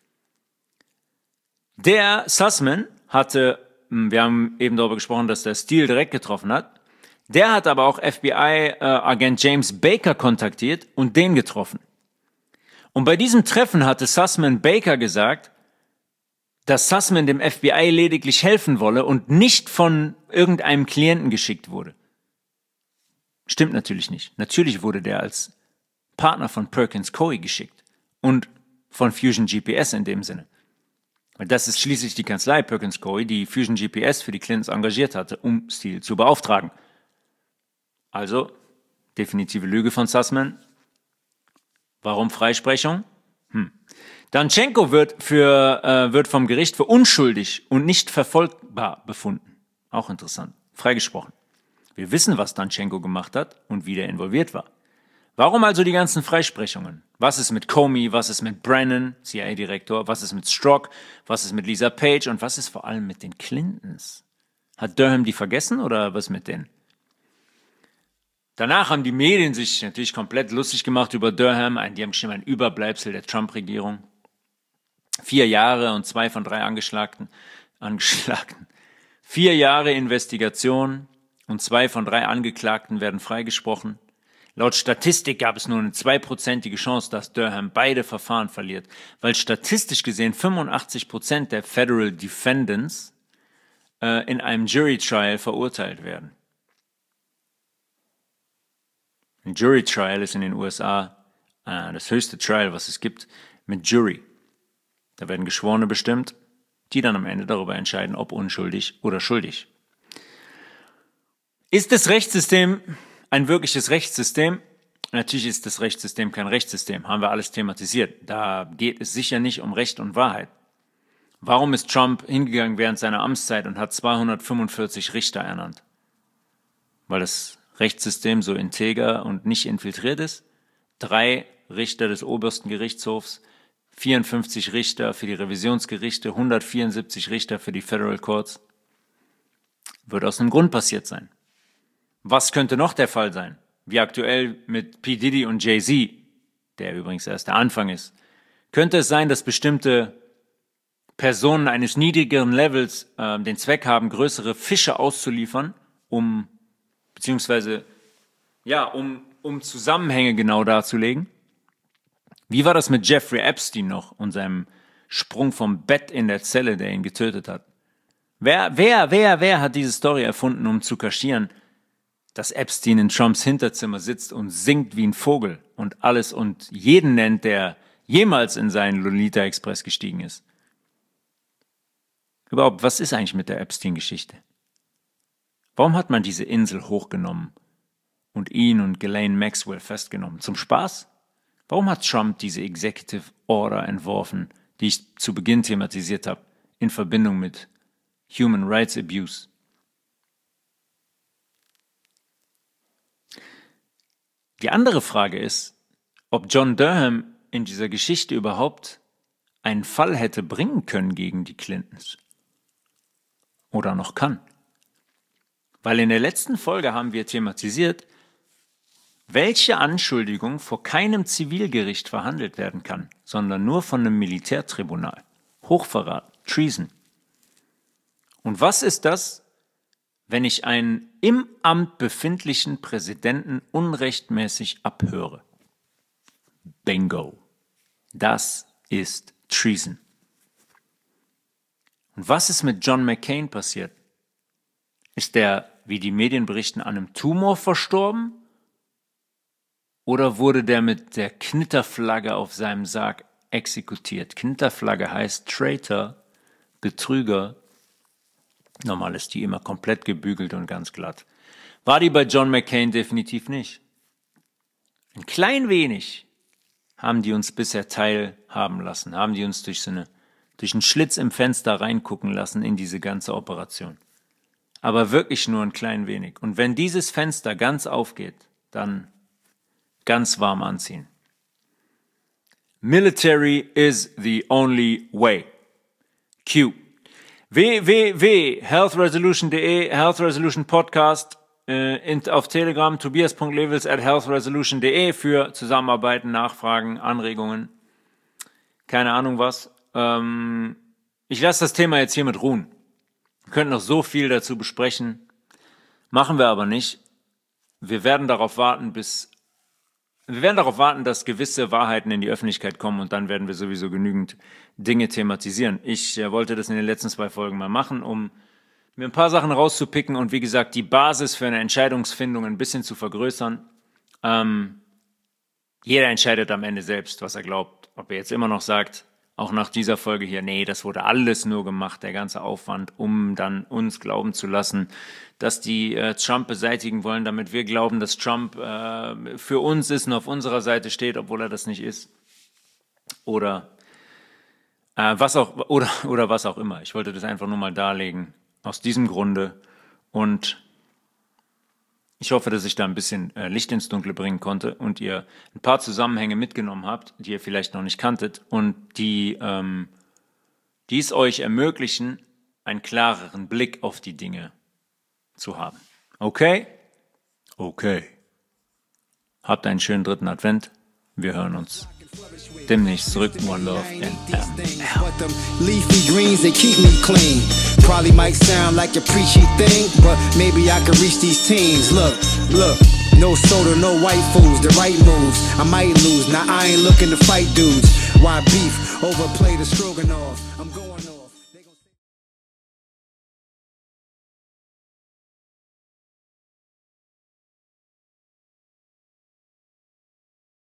Der Sussman hatte, wir haben eben darüber gesprochen, dass der Steele direkt getroffen hat, der hat aber auch F B I-Agent James Baker kontaktiert und den getroffen. Und bei diesem Treffen hatte Sussman Baker gesagt, dass Sussman dem F B I lediglich helfen wolle und nicht von irgendeinem Klienten geschickt wurde. Stimmt natürlich nicht. Natürlich wurde der als Partner von Perkins Coie geschickt und von Fusion G P S in dem Sinne. Weil das ist schließlich die Kanzlei Perkins Coie, die Fusion G P S für die Clintons engagiert hatte, um Steele zu beauftragen. Also, definitive Lüge von Sussman. Warum Freisprechung? Hm. Danchenko wird, für, äh, wird vom Gericht für unschuldig und nicht verfolgbar befunden. Auch interessant. Freigesprochen. Wir wissen, was Danchenko gemacht hat und wie der involviert war. Warum also die ganzen Freisprechungen? Was ist mit Comey? Was ist mit Brennan, C I A-Direktor? Was ist mit Strzok? Was ist mit Lisa Page? Und was ist vor allem mit den Clintons? Hat Durham die vergessen oder was mit denen? Danach haben die Medien sich natürlich komplett lustig gemacht über Durham. Die haben geschrieben, ein Überbleibsel der Trump-Regierung. Vier Jahre und zwei von drei Angeschlagten. Angeschlagten. Vier Jahre Investigation und zwei von drei Angeklagten werden freigesprochen. Laut Statistik gab es nur eine zweiprozentige Chance, dass Durham beide Verfahren verliert, weil statistisch gesehen fünfundachtzig Prozent der Federal Defendants äh, in einem Jury Trial verurteilt werden. Ein Jury Trial ist in den U S A äh, das höchste Trial, was es gibt, mit Jury. Da werden Geschworene bestimmt, die dann am Ende darüber entscheiden, ob unschuldig oder schuldig. Ist das Rechtssystem ein wirkliches Rechtssystem? Natürlich ist das Rechtssystem kein Rechtssystem, haben wir alles thematisiert. Da geht es sicher nicht um Recht und Wahrheit. Warum ist Trump hingegangen während seiner Amtszeit und hat zweihundertfünfundvierzig Richter ernannt? Weil das Rechtssystem so integer und nicht infiltriert ist? Drei Richter des obersten Gerichtshofs, vierundfünfzig Richter für die Revisionsgerichte, hundertvierundsiebzig Richter für die Federal Courts. Wird aus einem Grund passiert sein. Was könnte noch der Fall sein? Wie aktuell mit P. Diddy und Jay-Z, der übrigens erst der Anfang ist. Könnte es sein, dass bestimmte Personen eines niedrigeren Levels äh, den Zweck haben, größere Fische auszuliefern, um beziehungsweise ja, um, um Zusammenhänge genau darzulegen? Wie war das mit Jeffrey Epstein noch und seinem Sprung vom Bett in der Zelle, der ihn getötet hat? Wer, wer, wer, wer hat diese Story erfunden, um zu kaschieren, dass Epstein in Trumps Hinterzimmer sitzt und singt wie ein Vogel und alles und jeden nennt, der jemals in seinen Lolita Express gestiegen ist? Überhaupt, was ist eigentlich mit der Epstein-Geschichte? Warum hat man diese Insel hochgenommen und ihn und Ghislaine Maxwell festgenommen? Zum Spaß? Warum hat Trump diese Executive Order entworfen, die ich zu Beginn thematisiert habe, in Verbindung mit Human Rights Abuse? Die andere Frage ist, ob John Durham in dieser Geschichte überhaupt einen Fall hätte bringen können gegen die Clintons. Oder noch kann. Weil in der letzten Folge haben wir thematisiert, welche Anschuldigung vor keinem Zivilgericht verhandelt werden kann, sondern nur von einem Militärtribunal. Hochverrat, Treason. Und was ist das, wenn ich einen im Amt befindlichen Präsidenten unrechtmäßig abhöre. Bingo. Das ist Treason. Und was ist mit John McCain passiert? Ist der, wie die Medien berichten, an einem Tumor verstorben? Oder wurde der mit der Knitterflagge auf seinem Sarg exekutiert? Knitterflagge heißt Traitor, Betrüger. Normal ist die immer komplett gebügelt und ganz glatt. War die bei John McCain definitiv nicht. Ein klein wenig haben die uns bisher teilhaben lassen, haben die uns durch so eine, durch einen Schlitz im Fenster reingucken lassen in diese ganze Operation. Aber wirklich nur ein klein wenig. Und wenn dieses Fenster ganz aufgeht, dann ganz warm anziehen. Military is the only way. Q. w w w punkt health resolution punkt de, Health Resolution Podcast, äh, in, auf Telegram, tobias punkt levels at health resolution punkt de für Zusammenarbeiten, Nachfragen, Anregungen. Keine Ahnung was. Ähm, ich lasse das Thema jetzt hiermit ruhen. Wir könnten noch so viel dazu besprechen. Machen wir aber nicht. Wir werden darauf warten, bis Wir werden darauf warten, dass gewisse Wahrheiten in die Öffentlichkeit kommen und dann werden wir sowieso genügend Dinge thematisieren. Ich äh, wollte das in den letzten zwei Folgen mal machen, um mir ein paar Sachen rauszupicken und wie gesagt, die Basis für eine Entscheidungsfindung ein bisschen zu vergrößern. Ähm, jeder entscheidet am Ende selbst, was er glaubt. Ob er jetzt immer noch sagt, auch nach dieser Folge hier, nee, das wurde alles nur gemacht, der ganze Aufwand, um dann uns glauben zu lassen, dass die äh, Trump beseitigen wollen, damit wir glauben, dass Trump äh, für uns ist und auf unserer Seite steht, obwohl er das nicht ist. Oder äh, was auch oder oder was auch immer. Ich wollte das einfach nur mal darlegen aus diesem Grunde und ich hoffe, dass ich da ein bisschen äh, Licht ins Dunkle bringen konnte und ihr ein paar Zusammenhänge mitgenommen habt, die ihr vielleicht noch nicht kanntet und die ähm, die es euch ermöglichen, einen klareren Blick auf die Dinge zu haben. Okay? Okay. Habt einen schönen dritten Advent. Wir hören uns demnächst zurück. One love and but them leafy greens, they keep me clean. Probably might sound like a preachy thing, but maybe I could reach these teens. Look, look, no soda, no white foods, the right moves. I might lose, now I ain't looking to fight dudes. Why beef? Overplay the Stroganoff. I'm going